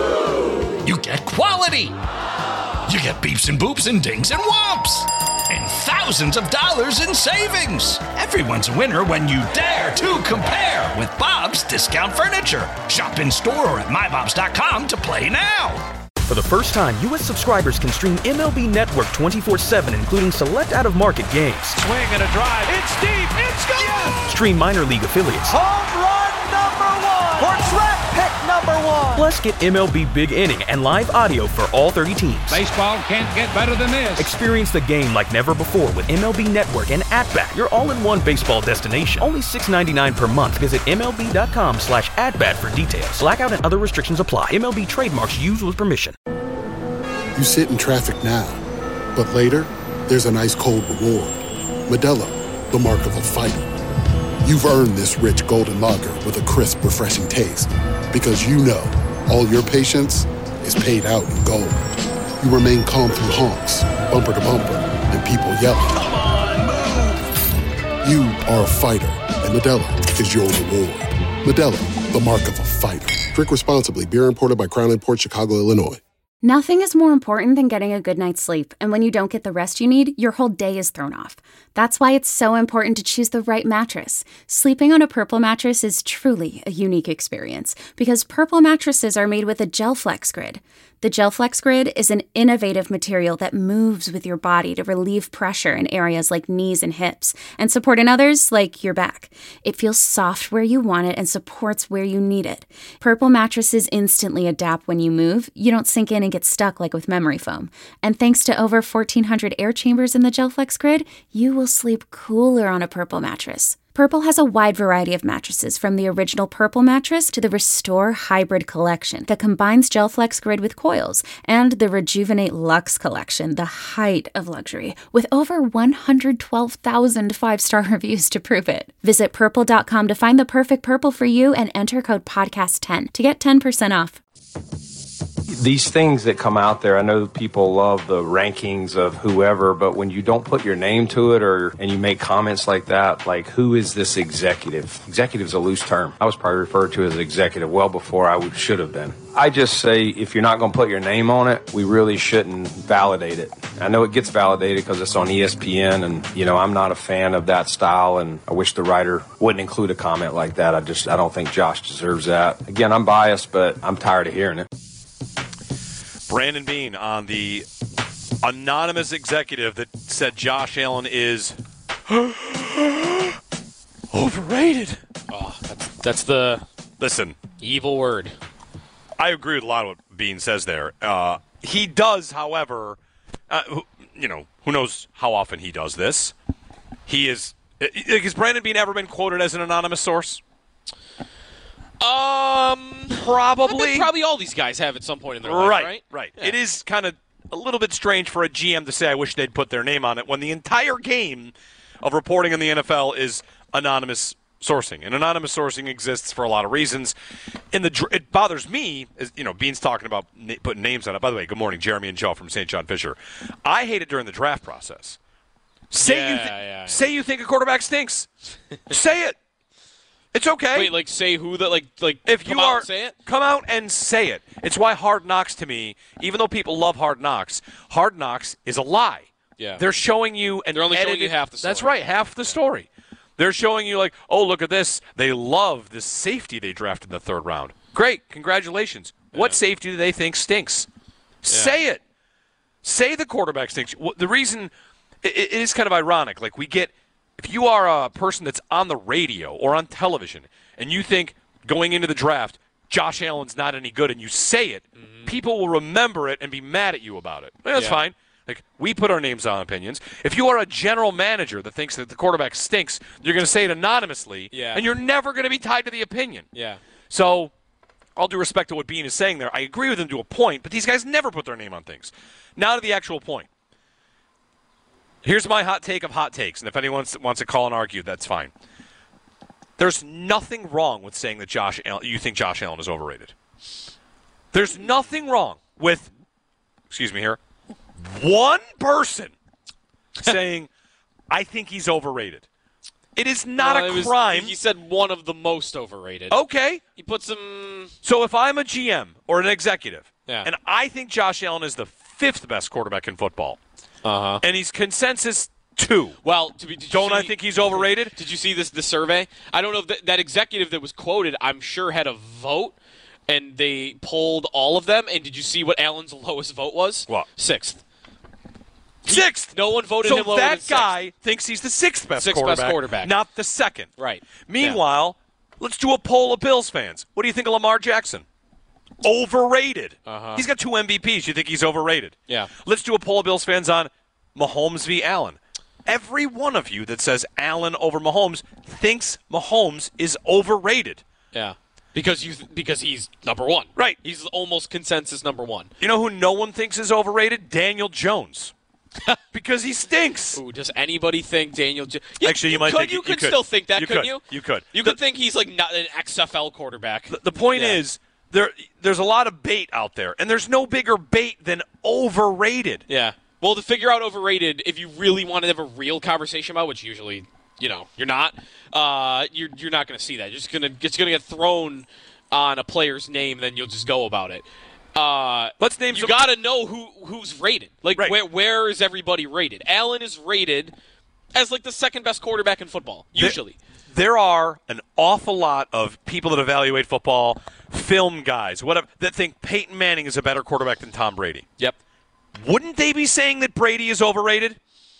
Speaker 5: You get quality. You get beeps and boops and dings and whomps. And thousands of dollars in savings. Everyone's a winner when you dare to compare with Bob's Discount Furniture. Shop in store or at my bobs dot com to play now.
Speaker 2: For the first time, U S subscribers can stream M L B Network twenty-four seven, including select out-of-market games.
Speaker 3: Swing and a drive. It's deep. It's gone. Yes.
Speaker 2: Stream minor league affiliates.
Speaker 3: Home run number one. Or draft pick number one.
Speaker 2: Plus, get M L B Big Inning and live audio for all thirty teams.
Speaker 4: Baseball can't get better than this.
Speaker 2: Experience the game like never before with M L B Network and At-Bat, your all-in-one baseball destination. Only six ninety-nine per month. Visit M L B dot com slash at-bat for details. Blackout and other restrictions apply. M L B trademarks used with permission.
Speaker 11: You sit in traffic now, but later, there's an ice-cold reward. Modelo, the mark of a fighter. You've earned this rich golden lager with a crisp, refreshing taste. Because you know, all your patience is paid out in gold. You remain calm through honks, bumper to bumper, and people yelling. Come on, move! You are a fighter, and Modelo is your reward. Modelo, the mark of a fighter. Drink responsibly. Beer imported by Crown Imports, Chicago, Illinois.
Speaker 1: Nothing is more important than getting a good night's sleep, and when you don't get the rest you need, your whole day is thrown off. That's why it's so important to choose the right mattress. Sleeping on a Purple mattress is truly a unique experience, because Purple mattresses are made with a GelFlex Grid. The GelFlex Grid is an innovative material that moves with your body to relieve pressure in areas like knees and hips, and support in others like your back. It feels soft where you want it and supports where you need it. Purple mattresses instantly adapt when you move. You don't sink in and get stuck like with memory foam. And thanks to over fourteen hundred air chambers in the GelFlex Grid, you will sleep cooler on a Purple mattress. Purple has a wide variety of mattresses, from the original Purple mattress to the Restore Hybrid collection that combines GelFlex Grid with coils, and the Rejuvenate Luxe collection, the height of luxury, with over one hundred twelve thousand five-star reviews to prove it. Visit purple dot com to find the perfect Purple for you and enter code podcast ten to get ten percent off.
Speaker 12: These things that come out there, I know people love the rankings of whoever, but when you don't put your name to it, or and you make comments like that, like, who is this executive? Executive's a loose term. I was probably referred to as executive well before I would, should have been. I just say, if you're not going to put your name on it, we really shouldn't validate it. I know it gets validated because it's on E S P N, and, you know, I'm not a fan of that style, and I wish the writer wouldn't include a comment like that. I just, I don't think Josh deserves that. Again, I'm biased, but I'm tired of hearing it.
Speaker 9: Brandon Beane on the anonymous executive that said Josh Allen is Overrated.
Speaker 10: Oh, that's, that's the
Speaker 9: listen
Speaker 10: evil word.
Speaker 9: I agree with a lot of what Bean says there. Uh, he does, however, uh, who, you know, who knows how often he does this. He is. Has Brandon Bean ever been quoted as an anonymous source?
Speaker 10: Um,
Speaker 9: probably.
Speaker 10: Probably all these guys have at some point in their life,
Speaker 9: right,
Speaker 10: right?
Speaker 9: Right.
Speaker 10: Yeah.
Speaker 9: It is kind of a little bit strange for a G M to say, I wish they'd put their name on it, when the entire game of reporting in the N F L is anonymous sourcing. And anonymous sourcing exists for a lot of reasons. In the It bothers me, as, you know, Bean's talking about na- putting names on it. By the way, good morning, Jeremy and Joe from Saint John Fisher. I hate it during the draft process. Say,
Speaker 10: yeah,
Speaker 9: you, th-
Speaker 10: yeah, yeah.
Speaker 9: say you think a quarterback stinks. Say it. It's okay.
Speaker 10: Wait, like say who that like like
Speaker 9: if
Speaker 10: come
Speaker 9: you
Speaker 10: out
Speaker 9: are
Speaker 10: and say it?
Speaker 9: Come out and say it. It's why Hard Knocks to me, even though people love Hard Knocks, Hard Knocks is a lie.
Speaker 10: Yeah.
Speaker 9: They're showing you and
Speaker 10: they're only
Speaker 9: edited,
Speaker 10: showing you half the story.
Speaker 9: That's right, half the story. They're showing you like, oh, look at this. They love this safety they drafted in the third round. Great, congratulations. Yeah. What safety do they think stinks? Yeah. Say it. Say the quarterback stinks. The reason it, it is kind of ironic. Like we get, if you are a person that's on the radio or on television and you think going into the draft, Josh Allen's not any good, and you say it, mm-hmm. people will remember it and be mad at you about it. That's
Speaker 10: yeah.
Speaker 9: fine. Like, we put our names on opinions. If you are a general manager that thinks that the quarterback stinks, you're going to say it anonymously,
Speaker 10: yeah.
Speaker 9: and you're never going to be tied to the opinion.
Speaker 10: Yeah.
Speaker 9: So, all due respect to what Bean is saying there, I agree with him to a point, but these guys never put their name on things. Now to the actual point. Here's my hot take of hot takes, and if anyone wants to call and argue, that's fine. There's nothing wrong with saying that Josh Allen, you think Josh Allen is overrated. There's nothing wrong with, excuse me here, one person saying, I think he's overrated. It is not
Speaker 10: well,
Speaker 9: a
Speaker 10: it was,
Speaker 9: crime.
Speaker 10: He said one of the most overrated.
Speaker 9: Okay.
Speaker 10: He put some...
Speaker 9: So if I'm a G M or an executive,
Speaker 10: yeah.
Speaker 9: and I think Josh Allen is the fifth best quarterback in football,
Speaker 10: uh-huh.
Speaker 9: and he's consensus two.
Speaker 10: Well, to be,
Speaker 9: don't
Speaker 10: see,
Speaker 9: I think he's overrated?
Speaker 10: Did you see this the survey? I don't know if that, that executive that was quoted, I'm sure had a vote, and they polled all of them. And did you see what Allen's lowest vote was?
Speaker 9: What?
Speaker 10: Sixth.
Speaker 9: Sixth.
Speaker 10: No one voted
Speaker 9: so
Speaker 10: him lower
Speaker 9: that
Speaker 10: than sixth.
Speaker 9: guy thinks he's the sixth best,
Speaker 10: sixth
Speaker 9: quarterback,
Speaker 10: best quarterback,
Speaker 9: not the second.
Speaker 10: Right.
Speaker 9: Meanwhile, yeah. let's do a poll of Bills fans. What do you think of Lamar Jackson? Overrated.
Speaker 10: Uh-huh.
Speaker 9: He's got two M V Ps. You think he's overrated?
Speaker 10: Yeah.
Speaker 9: Let's do a poll of Bills fans on Mahomes v. Allen. Every one of you that says Allen over Mahomes thinks Mahomes is overrated.
Speaker 10: Yeah. Because you th- because he's number one.
Speaker 9: Right.
Speaker 10: He's almost consensus number one.
Speaker 9: You know who no one thinks is overrated? Daniel Jones. Because he stinks.
Speaker 10: Ooh, does anybody think Daniel Jones? Yeah,
Speaker 9: Actually, you,
Speaker 10: you
Speaker 9: might
Speaker 10: could,
Speaker 9: think
Speaker 10: you
Speaker 9: you
Speaker 10: could
Speaker 9: could
Speaker 10: still think that,
Speaker 9: you
Speaker 10: couldn't
Speaker 9: could.
Speaker 10: you?
Speaker 9: You could.
Speaker 10: You
Speaker 9: the,
Speaker 10: could think he's like not an X F L quarterback.
Speaker 9: The, the point
Speaker 10: yeah.
Speaker 9: is, there there's a lot of bait out there, and there's no bigger bait than overrated.
Speaker 10: Yeah. Well, to figure out overrated, if you really want to have a real conversation about, which usually, you know, you're not, uh, you're you're not going to see that. You're just gonna it's gonna get thrown on a player's name, then you'll just go about it. Uh,
Speaker 9: Let's name.
Speaker 10: You
Speaker 9: some...
Speaker 10: got to know who who's rated. Like
Speaker 9: right.
Speaker 10: where where is everybody rated? Allen is rated as like the second best quarterback in football. Usually,
Speaker 9: there, there are an awful lot of people that evaluate football, film guys, whatever, that think Peyton Manning is a better quarterback than Tom Brady.
Speaker 10: Yep.
Speaker 9: Wouldn't they be saying that Brady is overrated?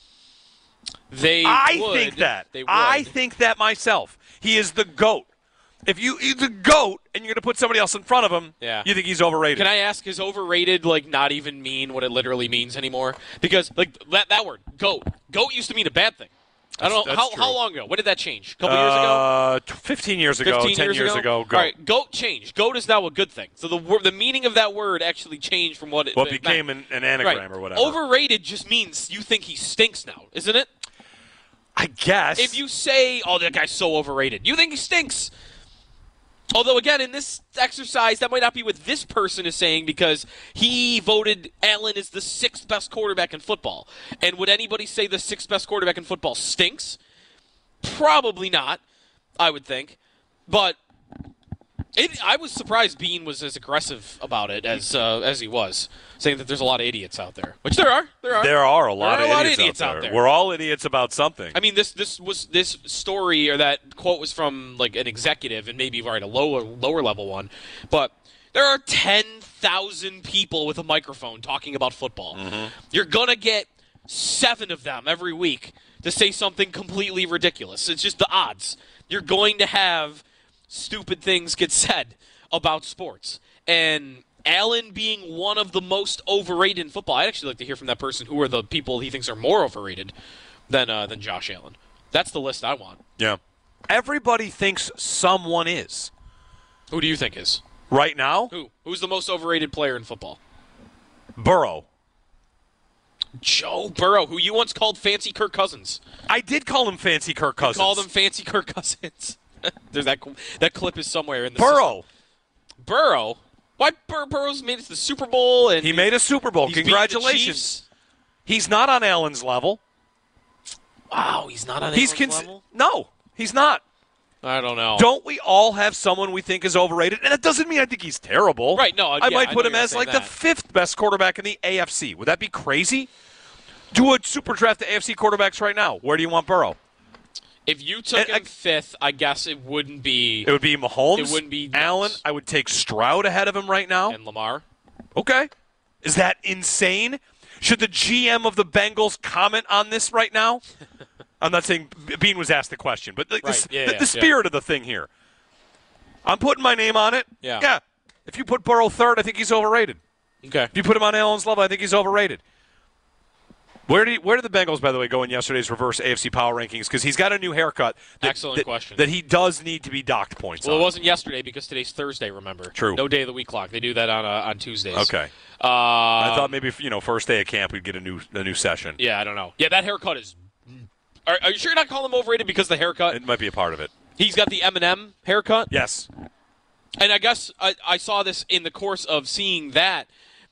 Speaker 10: They.
Speaker 9: I
Speaker 10: would.
Speaker 9: think that.
Speaker 10: They would.
Speaker 9: I think that myself. He is the GOAT. If you he's the GOAT and you're going to put somebody else in front of him,
Speaker 10: yeah.
Speaker 9: you think he's overrated.
Speaker 10: Can I ask, is overrated like not even mean what it literally means anymore? Because like that that word, GOAT. GOAT used to mean a bad thing. I don't know how, how long ago. When did that change? A couple
Speaker 9: uh,
Speaker 10: years ago?
Speaker 9: Fifteen years ago.
Speaker 10: Fifteen
Speaker 9: ten
Speaker 10: years,
Speaker 9: years
Speaker 10: ago.
Speaker 9: ago. GOAT.
Speaker 10: All right, GOAT changed. GOAT is now a good thing. So the word, the meaning of that word actually changed from what it.
Speaker 9: Well, it
Speaker 10: it
Speaker 9: became
Speaker 10: meant.
Speaker 9: an, an anagram
Speaker 10: right.
Speaker 9: or whatever.
Speaker 10: Overrated just means you think he stinks now, isn't it?
Speaker 9: I guess.
Speaker 10: If you say, "Oh, that guy's so overrated," you think he stinks. Although, again, in this exercise, that might not be what this person is saying because he voted Allen as the sixth best quarterback in football. And would anybody say the sixth best quarterback in football stinks? Probably not, I would think. But it, I was surprised Bean was as aggressive about it as uh, as he was, saying that there's a lot of idiots out there. Which there are. There are.
Speaker 9: There are a lot,
Speaker 10: there are
Speaker 9: of,
Speaker 10: a lot
Speaker 9: idiots
Speaker 10: of idiots
Speaker 9: out,
Speaker 10: out
Speaker 9: there.
Speaker 10: there.
Speaker 9: We're all idiots about something.
Speaker 10: I mean, this this was this story or that quote was from like an executive, and maybe right a lower lower level one, but there are ten thousand people with a microphone talking about football.
Speaker 9: Mm-hmm.
Speaker 10: You're gonna get seven of them every week to say something completely ridiculous. It's just the odds. You're going to have stupid things get said about sports. And Allen being one of the most overrated in football, I'd actually like to hear from that person who are the people he thinks are more overrated than uh, than Josh Allen. That's the list I want.
Speaker 9: Yeah. Everybody thinks someone is.
Speaker 10: Who do you think is?
Speaker 9: Right now?
Speaker 10: Who? Who's the most overrated player in football?
Speaker 9: Burrow.
Speaker 10: Joe Burrow, who you once called Fancy Kirk Cousins.
Speaker 9: I did call him Fancy Kirk Cousins.
Speaker 10: You called him Fancy Kirk Cousins. There's that that clip is somewhere in the
Speaker 9: Burrow.
Speaker 10: System. Burrow? Why Bur- Burrow's made it to the Super Bowl? And
Speaker 9: he made a Super Bowl.
Speaker 10: He's
Speaker 9: Congratulations. He's not on Allen's level.
Speaker 10: Wow, he's not on
Speaker 9: he's
Speaker 10: Allen's
Speaker 9: cons-
Speaker 10: level?
Speaker 9: No, he's not.
Speaker 10: I don't know.
Speaker 9: Don't we all have someone we think is overrated? And it doesn't mean I think he's terrible.
Speaker 10: Right, no.
Speaker 9: I
Speaker 10: yeah,
Speaker 9: might
Speaker 10: I
Speaker 9: put
Speaker 10: know
Speaker 9: him
Speaker 10: you're
Speaker 9: as like
Speaker 10: saying
Speaker 9: the
Speaker 10: that.
Speaker 9: fifth best quarterback in the A F C. Would that be crazy? Do a super draft of A F C quarterbacks right now. Where do you want Burrow?
Speaker 10: If you took
Speaker 9: And
Speaker 10: him
Speaker 9: I-
Speaker 10: fifth, I guess it wouldn't be.
Speaker 9: It would be Mahomes.
Speaker 10: It wouldn't be
Speaker 9: Allen.
Speaker 10: nuts.
Speaker 9: I would take Stroud ahead of him right now.
Speaker 10: And Lamar.
Speaker 9: Okay. Is that insane? Should the G M of the Bengals comment on this right now? I'm not saying Bean was asked the question, but the,
Speaker 10: Right.
Speaker 9: the,
Speaker 10: Yeah,
Speaker 9: the,
Speaker 10: yeah,
Speaker 9: the spirit of the thing here. I'm putting my name on it.
Speaker 10: Yeah.
Speaker 9: Yeah. If you put Burrow third, I think he's overrated.
Speaker 10: Okay.
Speaker 9: If you put him on Allen's level, I think he's overrated. Where did he, where did the Bengals, by the way, go in yesterday's reverse A F C power rankings? Because he's got a new haircut. That,
Speaker 10: Excellent
Speaker 9: that,
Speaker 10: question.
Speaker 9: That he does need to be docked points
Speaker 10: Well,
Speaker 9: on.
Speaker 10: it wasn't yesterday because today's Thursday, remember?
Speaker 9: True.
Speaker 10: No day of the week clock. They do that on uh, on Tuesdays.
Speaker 9: Okay.
Speaker 10: Uh,
Speaker 9: I thought maybe you know first day of camp we'd get a new a new session.
Speaker 10: Yeah, I don't know. Yeah, that haircut is. Are, are you sure you're not calling him overrated because of the haircut?
Speaker 9: It might be a part of it.
Speaker 10: He's got the Eminem haircut.
Speaker 9: Yes.
Speaker 10: And I guess I, I saw this in the course of seeing that.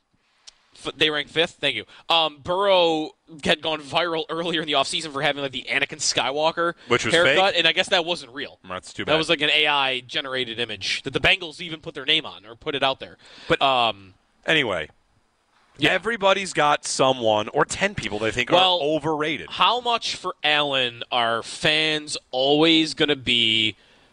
Speaker 10: F- they ranked fifth. Thank you. Um, Burrow had gone viral earlier in the offseason for having like the Anakin Skywalker
Speaker 9: Which was
Speaker 10: haircut,
Speaker 9: fake?
Speaker 10: and I guess that wasn't real.
Speaker 9: That's too bad.
Speaker 10: That was like an A I generated image that the Bengals even put their name on or put it out there.
Speaker 9: But
Speaker 10: um,
Speaker 9: anyway,
Speaker 10: yeah.
Speaker 9: everybody's got someone or ten people they think
Speaker 10: Well,
Speaker 9: are overrated.
Speaker 10: How much for Allen are fans always going to be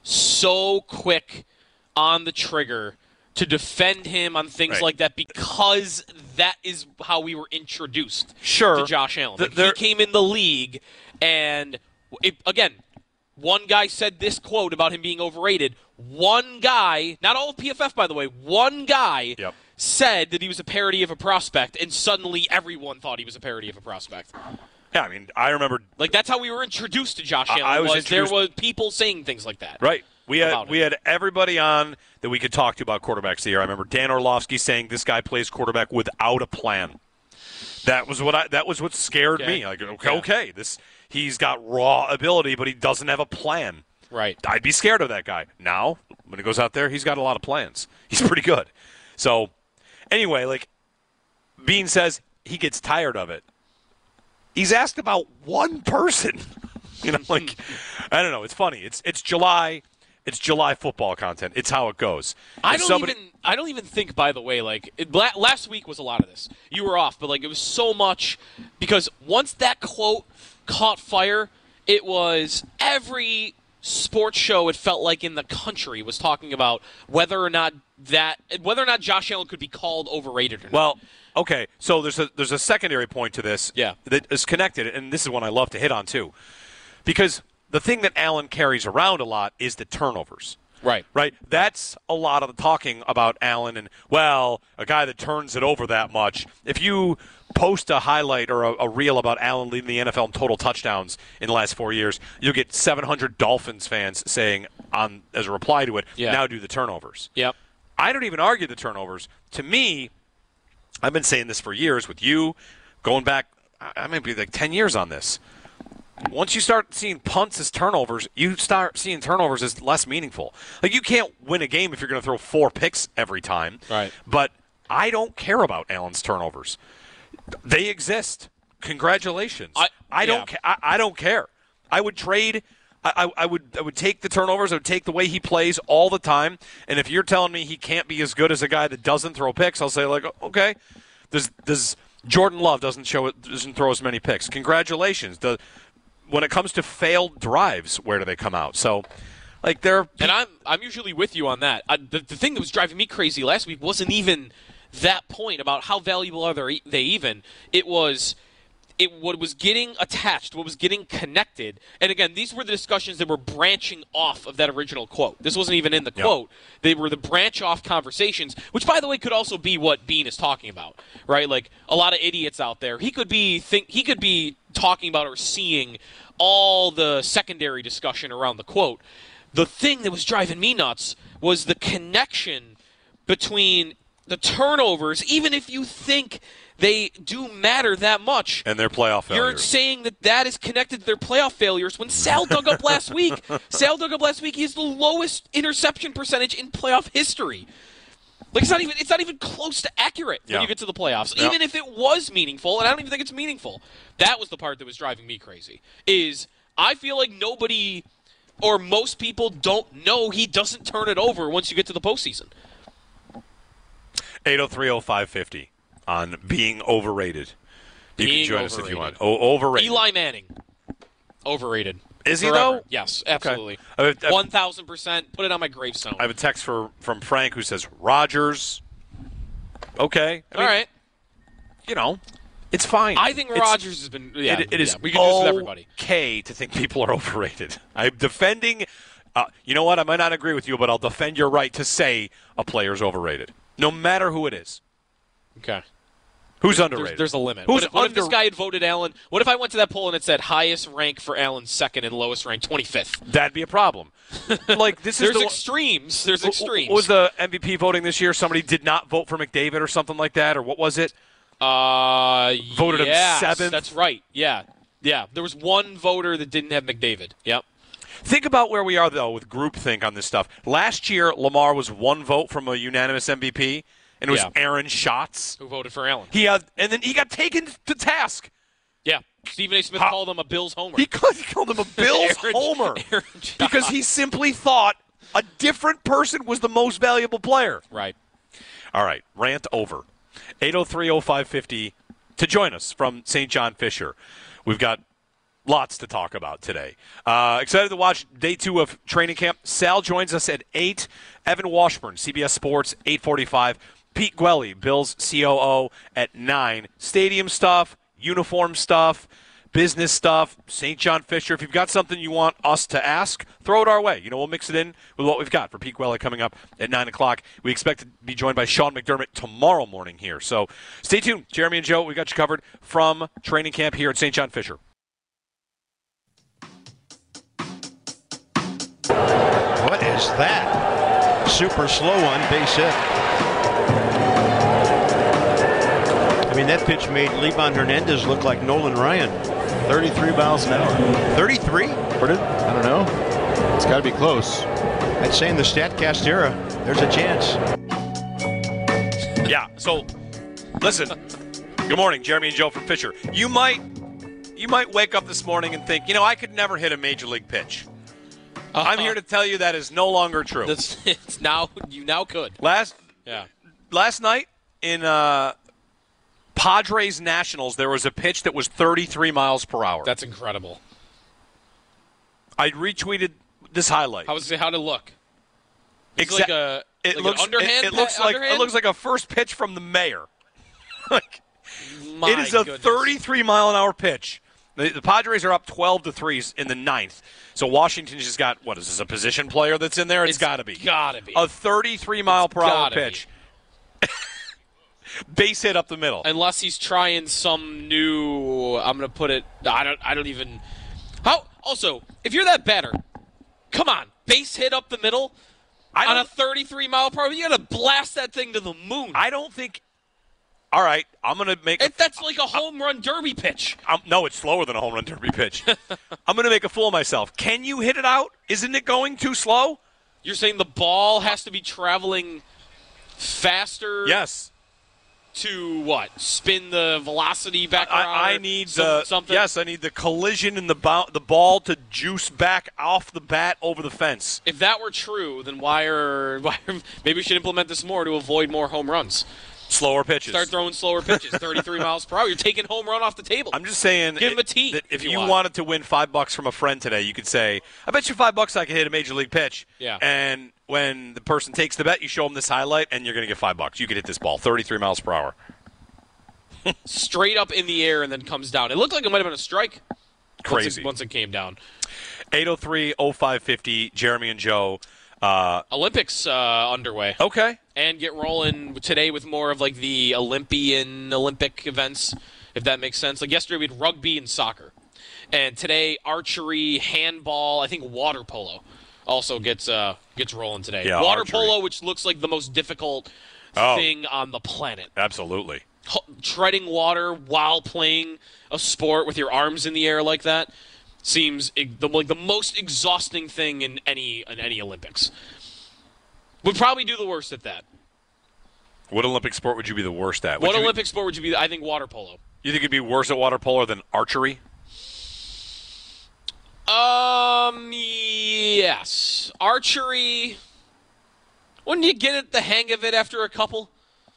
Speaker 10: so quick on the trigger to defend him on things
Speaker 9: Right.
Speaker 10: like that because that is how we were introduced
Speaker 9: Sure.
Speaker 10: to Josh Allen.
Speaker 9: Th-
Speaker 10: Like,
Speaker 9: there-
Speaker 10: he came in the league, and it, again, one guy said this quote about him being overrated. One guy, not all of P F F, by the way, one guy
Speaker 9: Yep.
Speaker 10: said that he was a parody of a prospect, and suddenly everyone thought he was a parody of a prospect.
Speaker 9: Yeah, I mean, I remember.
Speaker 10: Like, that's how we were introduced to Josh
Speaker 9: I-
Speaker 10: Allen.
Speaker 9: I was
Speaker 10: was there
Speaker 9: introduced-
Speaker 10: was people saying things like that.
Speaker 9: Right. We had
Speaker 10: about
Speaker 9: we had everybody on that we could talk to about quarterbacks here. I remember Dan Orlovsky saying this guy plays quarterback without a plan. That was what I that was what scared
Speaker 10: Okay.
Speaker 9: me. Like, okay,
Speaker 10: Yeah.
Speaker 9: okay, this he's got raw ability, but he doesn't have a plan.
Speaker 10: Right.
Speaker 9: I'd be scared of that guy. Now, when he goes out there, he's got a lot of plans. He's pretty good. So, anyway, like Bean says, he gets tired of it. He's asked about one person. You know, like I don't know. It's funny. It's it's July. It's July football content. It's how it goes.
Speaker 10: I
Speaker 9: If
Speaker 10: don't
Speaker 9: somebody-
Speaker 10: even. I don't even think. By the way, like it, la- last week was a lot of this. You were off, but like it was so much because once that quote caught fire, it was every sports show. It felt like in the country was talking about whether or not that whether or not Josh Allen could be called overrated or not.
Speaker 9: Well, okay. So there's a there's a secondary point to this.
Speaker 10: Yeah.
Speaker 9: That is connected, and this is one I love to hit on too, because the thing that Allen carries around a lot is the turnovers.
Speaker 10: Right.
Speaker 9: Right. That's a lot of the talking about Allen and, well, a guy that turns it over that much. If you post a highlight or a, a reel about Allen leading the N F L in total touchdowns in the last four years, you'll get seven hundred Dolphins fans saying, on as a reply to it,
Speaker 10: Yeah.
Speaker 9: now do the turnovers.
Speaker 10: Yep.
Speaker 9: I don't even argue the turnovers. To me, I've been saying this for years with you, going back, I I might be like ten years on this. Once you start seeing punts as turnovers, you start seeing turnovers as less meaningful. Like, you can't win a game if you're going to throw four picks every time.
Speaker 10: Right.
Speaker 9: But I don't care about Allen's turnovers. They exist. Congratulations.
Speaker 10: I-
Speaker 9: I don't.
Speaker 10: yeah.
Speaker 9: Ca- I, I don't care. I would trade. I, I, I would. I would take the turnovers. I would take the way he plays all the time. And if you're telling me he can't be as good as a guy that doesn't throw picks, I'll say like, okay. Does does Jordan Love doesn't show it doesn't throw as many picks? Congratulations. The when it comes to failed drives, where do they come out? So, like they're
Speaker 10: And I'm I'm usually with you on that. I, the, the thing that was driving me crazy last week wasn't even that point about how valuable are they, they even. It was it what was getting attached, what was getting connected, and again, these were the discussions that were branching off of that original quote. This wasn't even in the
Speaker 9: Yep.
Speaker 10: quote. They were the branch-off conversations, which, by the way, could also be what Bean is talking about, right? Like, a lot of idiots out there. He could be think he could be talking about or seeing all the secondary discussion around the quote. The thing that was driving me nuts was the connection between the turnovers, even if you think they do matter that much.
Speaker 9: And their playoff failures.
Speaker 10: You're saying that that is connected to their playoff failures when Sal dug up last week. Sal dug up last week. He has the lowest interception percentage in playoff history. Like, it's not even it's not even close to accurate
Speaker 9: Yeah.
Speaker 10: when you get to the playoffs.
Speaker 9: Yeah.
Speaker 10: Even if it was meaningful, and I don't even think it's meaningful. That was the part that was driving me crazy. Is I feel like nobody or most people don't know he doesn't turn it over once you get to the postseason.
Speaker 9: eight oh three oh five fifty on being overrated. You
Speaker 10: Being
Speaker 9: can join us
Speaker 10: overrated.
Speaker 9: if you want. O- overrated.
Speaker 10: Eli Manning, overrated.
Speaker 9: Is he,
Speaker 10: Forever.
Speaker 9: though?
Speaker 10: Yes, absolutely.
Speaker 9: Okay. I- I-
Speaker 10: one thousand percent. Put it on my gravestone.
Speaker 9: I have a text for, from Frank who says, Rodgers. Okay. I mean,
Speaker 10: All right.
Speaker 9: You know, it's fine.
Speaker 10: I think
Speaker 9: It's-
Speaker 10: Rodgers has been. Yeah,
Speaker 9: it, it is
Speaker 10: yeah, we can do this with everybody.
Speaker 9: okay to think people are overrated. I'm defending. Uh, you know what? I might not agree with you, but I'll defend your right to say a player's overrated, no matter who it is.
Speaker 10: Okay.
Speaker 9: Who's
Speaker 10: There's-
Speaker 9: underrated?
Speaker 10: There's, a limit.
Speaker 9: Who's
Speaker 10: what if, what if
Speaker 9: under-
Speaker 10: this guy had voted Allen? What if I went to that poll and it said highest rank for Allen second and lowest rank twenty-fifth?
Speaker 9: That'd be a problem. Like this is
Speaker 10: There's
Speaker 9: the,
Speaker 10: extremes. There's extremes.
Speaker 9: What was the M V P voting this year? Somebody did not vote for McDavid or something like that, or what was it?
Speaker 10: Uh,
Speaker 9: Voted
Speaker 10: yes,
Speaker 9: him seventh.
Speaker 10: That's right. Yeah, yeah. There was one voter that didn't have McDavid. Yep.
Speaker 9: Think about where we are, though, with groupthink on this stuff. Last year, Lamar was one vote from a unanimous M V P, and it was
Speaker 10: Yeah.
Speaker 9: Aaron Schatz.
Speaker 10: Who voted for Allen?
Speaker 9: He had, and then he got taken to task.
Speaker 10: Yeah. Stephen A. Smith
Speaker 9: How-
Speaker 10: called him a Bills homer.
Speaker 9: He called, he called him a Bills
Speaker 10: Aaron-
Speaker 9: homer
Speaker 10: Aaron
Speaker 9: because he simply thought a different person was the most valuable player.
Speaker 10: Right.
Speaker 9: All right, rant over. eight oh three oh five fifty to join us from Saint John Fisher. We've got lots to talk about today. Uh, excited to watch day two of training camp. Sal joins us at eight. Evan Washburn, C B S Sports, eight forty-five. Pete Gwelly, Bills C O O, at nine. Stadium stuff, uniform stuff, business stuff, Saint John Fisher. If you've got something you want us to ask, throw it our way. You know, we'll mix it in with what we've got for Pete Gwelly coming up at nine o'clock. We expect to be joined by Sean McDermott tomorrow morning here. So stay tuned. Jeremy and Joe, we got you covered from training camp here at Saint John Fisher.
Speaker 13: What is that? Super slow one, base hit. I mean, that pitch made Liban Hernandez look like Nolan Ryan.
Speaker 14: thirty-three miles an hour.
Speaker 13: thirty-three?
Speaker 14: I don't know. It's got to be close.
Speaker 13: I'd say in the StatCast era, there's a chance.
Speaker 9: Yeah, so listen. Good morning, Jeremy and Joe from Fisher. You might you might wake up this morning and think, you know, I could never hit a major league pitch.
Speaker 10: Uh-huh.
Speaker 9: I'm here to tell you that is no longer true.
Speaker 10: That's, it's now you now could.
Speaker 9: Last
Speaker 10: Yeah.
Speaker 9: last night in uh, Padres Nationals, there was a pitch that was thirty-three miles per hour.
Speaker 10: That's incredible.
Speaker 9: I retweeted this highlight.
Speaker 10: How was it? How did it look? It's
Speaker 9: Exa-
Speaker 10: like a
Speaker 9: it
Speaker 10: like
Speaker 9: looks
Speaker 10: an underhand.
Speaker 9: it, it looks
Speaker 10: pa-
Speaker 9: like
Speaker 10: underhand?
Speaker 9: it looks like a first pitch from the mayor. like
Speaker 10: My
Speaker 9: it is a
Speaker 10: goodness.
Speaker 9: thirty-three mile an hour pitch. The, the Padres are up twelve to three in the ninth. So Washington just got, what is this, a position player that's in there? It's,
Speaker 10: It's
Speaker 9: got to be.
Speaker 10: gotta be.
Speaker 9: A thirty-three mile per hour
Speaker 10: gotta
Speaker 9: pitch. Base hit up the middle.
Speaker 10: Unless he's trying some new. I'm gonna put it. I don't. I don't even. How? Also, if you're that batter, come on, base hit up the middle
Speaker 9: I
Speaker 10: on a
Speaker 9: don't-
Speaker 10: thirty-three mile per hour. You gotta blast that thing to the moon.
Speaker 9: I don't think. All right, I'm going to make.
Speaker 10: If that's like a home run derby pitch.
Speaker 9: Um, no, it's slower than a home run derby pitch. I'm going to make a fool of myself. Can you hit it out? Isn't it going too slow?
Speaker 10: You're saying the ball has to be traveling faster?
Speaker 9: Yes.
Speaker 10: To what? Spin the velocity back around?
Speaker 9: I, I
Speaker 10: or
Speaker 9: need
Speaker 10: some-
Speaker 9: the
Speaker 10: something.
Speaker 9: yes. I need the collision and the bo- the ball to juice back off the bat over the fence.
Speaker 10: If that were true, then why are why? Are, maybe we should implement this more to avoid more home runs.
Speaker 9: Slower pitches.
Speaker 10: Start throwing slower pitches, thirty-three miles per hour. You're taking home run off the table.
Speaker 9: I'm just saying,
Speaker 10: Give him
Speaker 9: it-
Speaker 10: a tee
Speaker 9: that if,
Speaker 10: if
Speaker 9: you,
Speaker 10: you want.
Speaker 9: wanted to win five bucks from a friend today, you could say, "I bet you five bucks I can hit a major league pitch."
Speaker 10: Yeah.
Speaker 9: And when the person takes the bet, you show them this highlight, and you're going to get five bucks. You could hit this ball, thirty-three miles per hour.
Speaker 10: straight up in the air and then comes down. It looked like it might have been a strike.
Speaker 9: Crazy.
Speaker 10: Once it, once it came down.
Speaker 9: eight oh three oh five fifty, Jeremy and Joe. Uh,
Speaker 10: Olympics uh, underway.
Speaker 9: Okay.
Speaker 10: And get rolling today with more of like the Olympian Olympic events, if that makes sense. Like yesterday we had rugby and soccer. And today archery, handball, I think water polo also gets uh, gets rolling today.
Speaker 9: Yeah,
Speaker 10: water
Speaker 9: archery.
Speaker 10: polo, which looks like the most difficult
Speaker 9: Oh.
Speaker 10: thing on the planet.
Speaker 9: Absolutely.
Speaker 10: H- treading water while playing a sport with your arms in the air like that seems ig- the, like the most exhausting thing in any in any Olympics. Would probably do the worst at that.
Speaker 9: What Olympic sport would you be the worst at? Would
Speaker 10: What
Speaker 9: you
Speaker 10: Olympic sport would you be? I think water polo.
Speaker 9: You think you'd be worse at water polo than archery?
Speaker 10: Um, yes. Archery. Wouldn't you get it, the hang of it after a couple?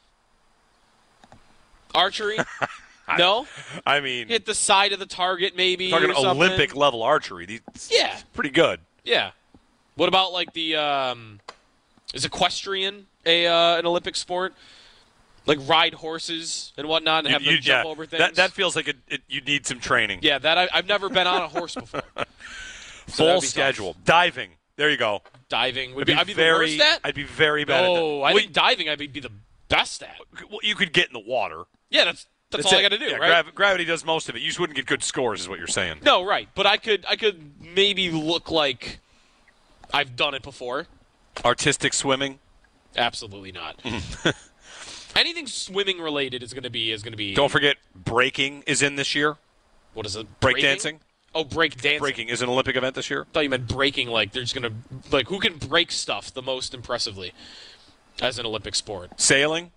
Speaker 10: Archery? No?
Speaker 9: I mean,
Speaker 10: hit the side of the target, maybe.
Speaker 9: talking
Speaker 10: or something.
Speaker 9: Olympic level archery. These,
Speaker 10: Yeah.
Speaker 9: pretty good.
Speaker 10: Yeah. What about like the um, is equestrian a uh, an Olympic sport? Like ride horses and whatnot and have
Speaker 9: You-
Speaker 10: them
Speaker 9: you-
Speaker 10: jump
Speaker 9: yeah,
Speaker 10: over things.
Speaker 9: That that feels like it, it, you need some training.
Speaker 10: yeah, that I, I've never been on a horse before. So
Speaker 9: Full
Speaker 10: that'd be
Speaker 9: schedule. Diving. There you go.
Speaker 10: Diving would
Speaker 9: I'd
Speaker 10: be,
Speaker 9: be
Speaker 10: I'd be
Speaker 9: very,
Speaker 10: the worst at.
Speaker 9: I'd be very bad at
Speaker 10: Oh,
Speaker 9: that.
Speaker 10: I
Speaker 9: Well,
Speaker 10: think diving I'd be be the best at.
Speaker 9: Well, you could get in the water.
Speaker 10: Yeah, that's that's, all
Speaker 9: it.
Speaker 10: I got to do,
Speaker 9: Yeah,
Speaker 10: right?
Speaker 9: grav- gravity does most of it. You just wouldn't get good scores, is what you're saying.
Speaker 10: No, right. But I could I could maybe look like I've done it before.
Speaker 9: Artistic swimming?
Speaker 10: Absolutely not. Anything swimming related is going to be is going to be.
Speaker 9: Don't forget, breaking is in this year.
Speaker 10: What is it?
Speaker 9: Break
Speaker 10: Breaking?
Speaker 9: dancing?
Speaker 10: Oh, break dancing.
Speaker 9: Breaking is an Olympic event this year.
Speaker 10: I thought you meant breaking. Like they're just going to like who can break stuff the most impressively as an Olympic sport.
Speaker 9: Sailing?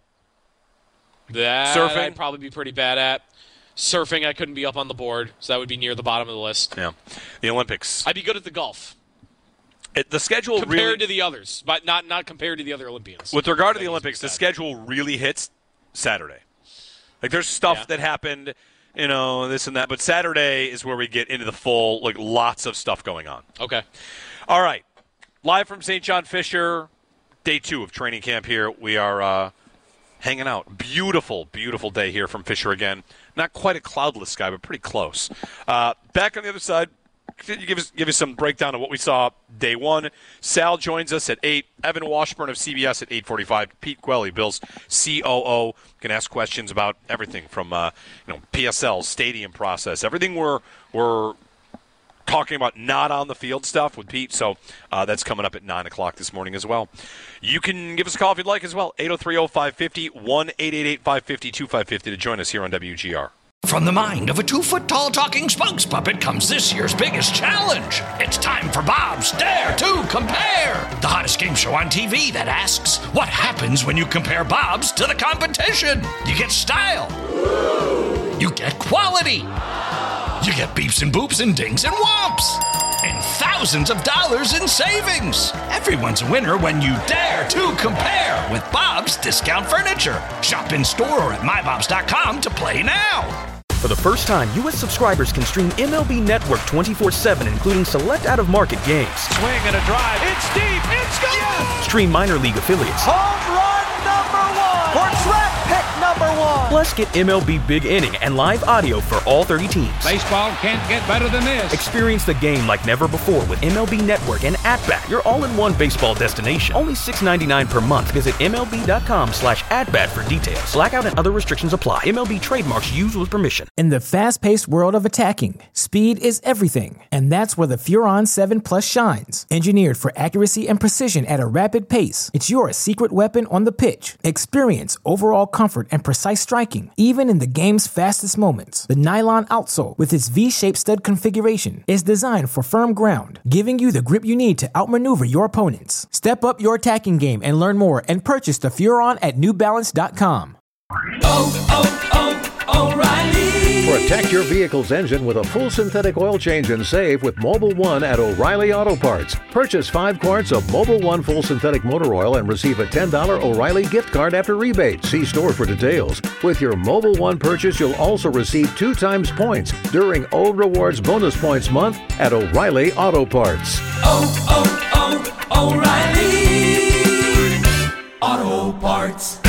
Speaker 10: That
Speaker 9: Surfing?
Speaker 10: I'd probably be pretty bad at. Surfing, I couldn't be up on the board, so that would be near the bottom of the list.
Speaker 9: Yeah. The Olympics.
Speaker 10: I'd be good at the golf.
Speaker 9: It, the schedule
Speaker 10: compared
Speaker 9: really,
Speaker 10: to the others, but not not compared to the other Olympians.
Speaker 9: with regard to the Olympics, the schedule really hits Saturday. Like there's stuff
Speaker 10: Yeah.
Speaker 9: that happened, you know, this and that, but Saturday is where we get into the full, like lots of stuff going on.
Speaker 10: Okay.
Speaker 9: All right. Live from Saint John Fisher, day two of training camp here. We are uh, hanging out. Beautiful, beautiful day here from Fisher again. Not quite a cloudless sky, but pretty close. Uh, back on the other side, give us give us some breakdown of what we saw day one. Sal joins us at eight. Evan Washburn of C B S at eight forty-five. Pete Gwelly, Bill's C O O, can ask questions about everything from uh, you know P S L, stadium process, everything we're we're talking about not on the field stuff with Pete. So uh, that's coming up at nine o'clock this morning as well. You can give us a call if you'd like as well. eight oh three oh five fifty, one eight eight eight five five zero two five five zero to join us here on W G R.
Speaker 5: From the mind of a two-foot-tall talking spokes puppet comes this year's biggest challenge. It's time for Bob's Dare to Compare, the hottest game show on T V that asks, what happens when you compare Bob's to the competition? You get style. You get quality. You get beeps and boops and dings and whomps. And thousands of dollars in savings. Everyone's a winner when you dare to compare with Bob's Discount Furniture. Shop in store or at my bobs dot com to play now.
Speaker 2: For the first time, U S subscribers can stream M L B Network twenty-four seven, including select out-of-market games.
Speaker 3: Swing and a drive. It's deep. It's gone. Yes.
Speaker 2: Stream minor league affiliates.
Speaker 3: Home run number one. For draft pick number one.
Speaker 2: Plus, get M L B Big Inning and live audio for all thirty teams.
Speaker 4: Baseball can't get better than this.
Speaker 2: Experience the game like never before with M L B Network and At-Bat, your all-in-one baseball destination. Only six ninety-nine per month. Visit M L B dot com slash at-bat for details. Blackout and other restrictions apply. M L B trademarks used with permission.
Speaker 15: In the fast-paced world of attacking, speed is everything, and that's where the Furon seven Plus shines. Engineered for accuracy and precision at a rapid pace, it's your secret weapon on the pitch. Experience overall comfort and precise striking, even in the game's fastest moments. The nylon outsole, with its V-shaped stud configuration, is designed for firm ground, giving you the grip you need to outmaneuver your opponents. Step up your attacking game and learn more and purchase the Furon at new balance dot com.
Speaker 16: Oh, oh, oh, O'Reilly.
Speaker 17: Protect your vehicle's engine with a full synthetic oil change and save with Mobile One at O'Reilly Auto Parts. Purchase five quarts of Mobile One full synthetic motor oil and receive a ten dollars O'Reilly gift card after rebate. See store for details. With your Mobile One purchase, you'll also receive two times points during O Rewards Bonus Points Month at O'Reilly Auto Parts.
Speaker 16: Oh, oh, oh, O'Reilly Auto Parts.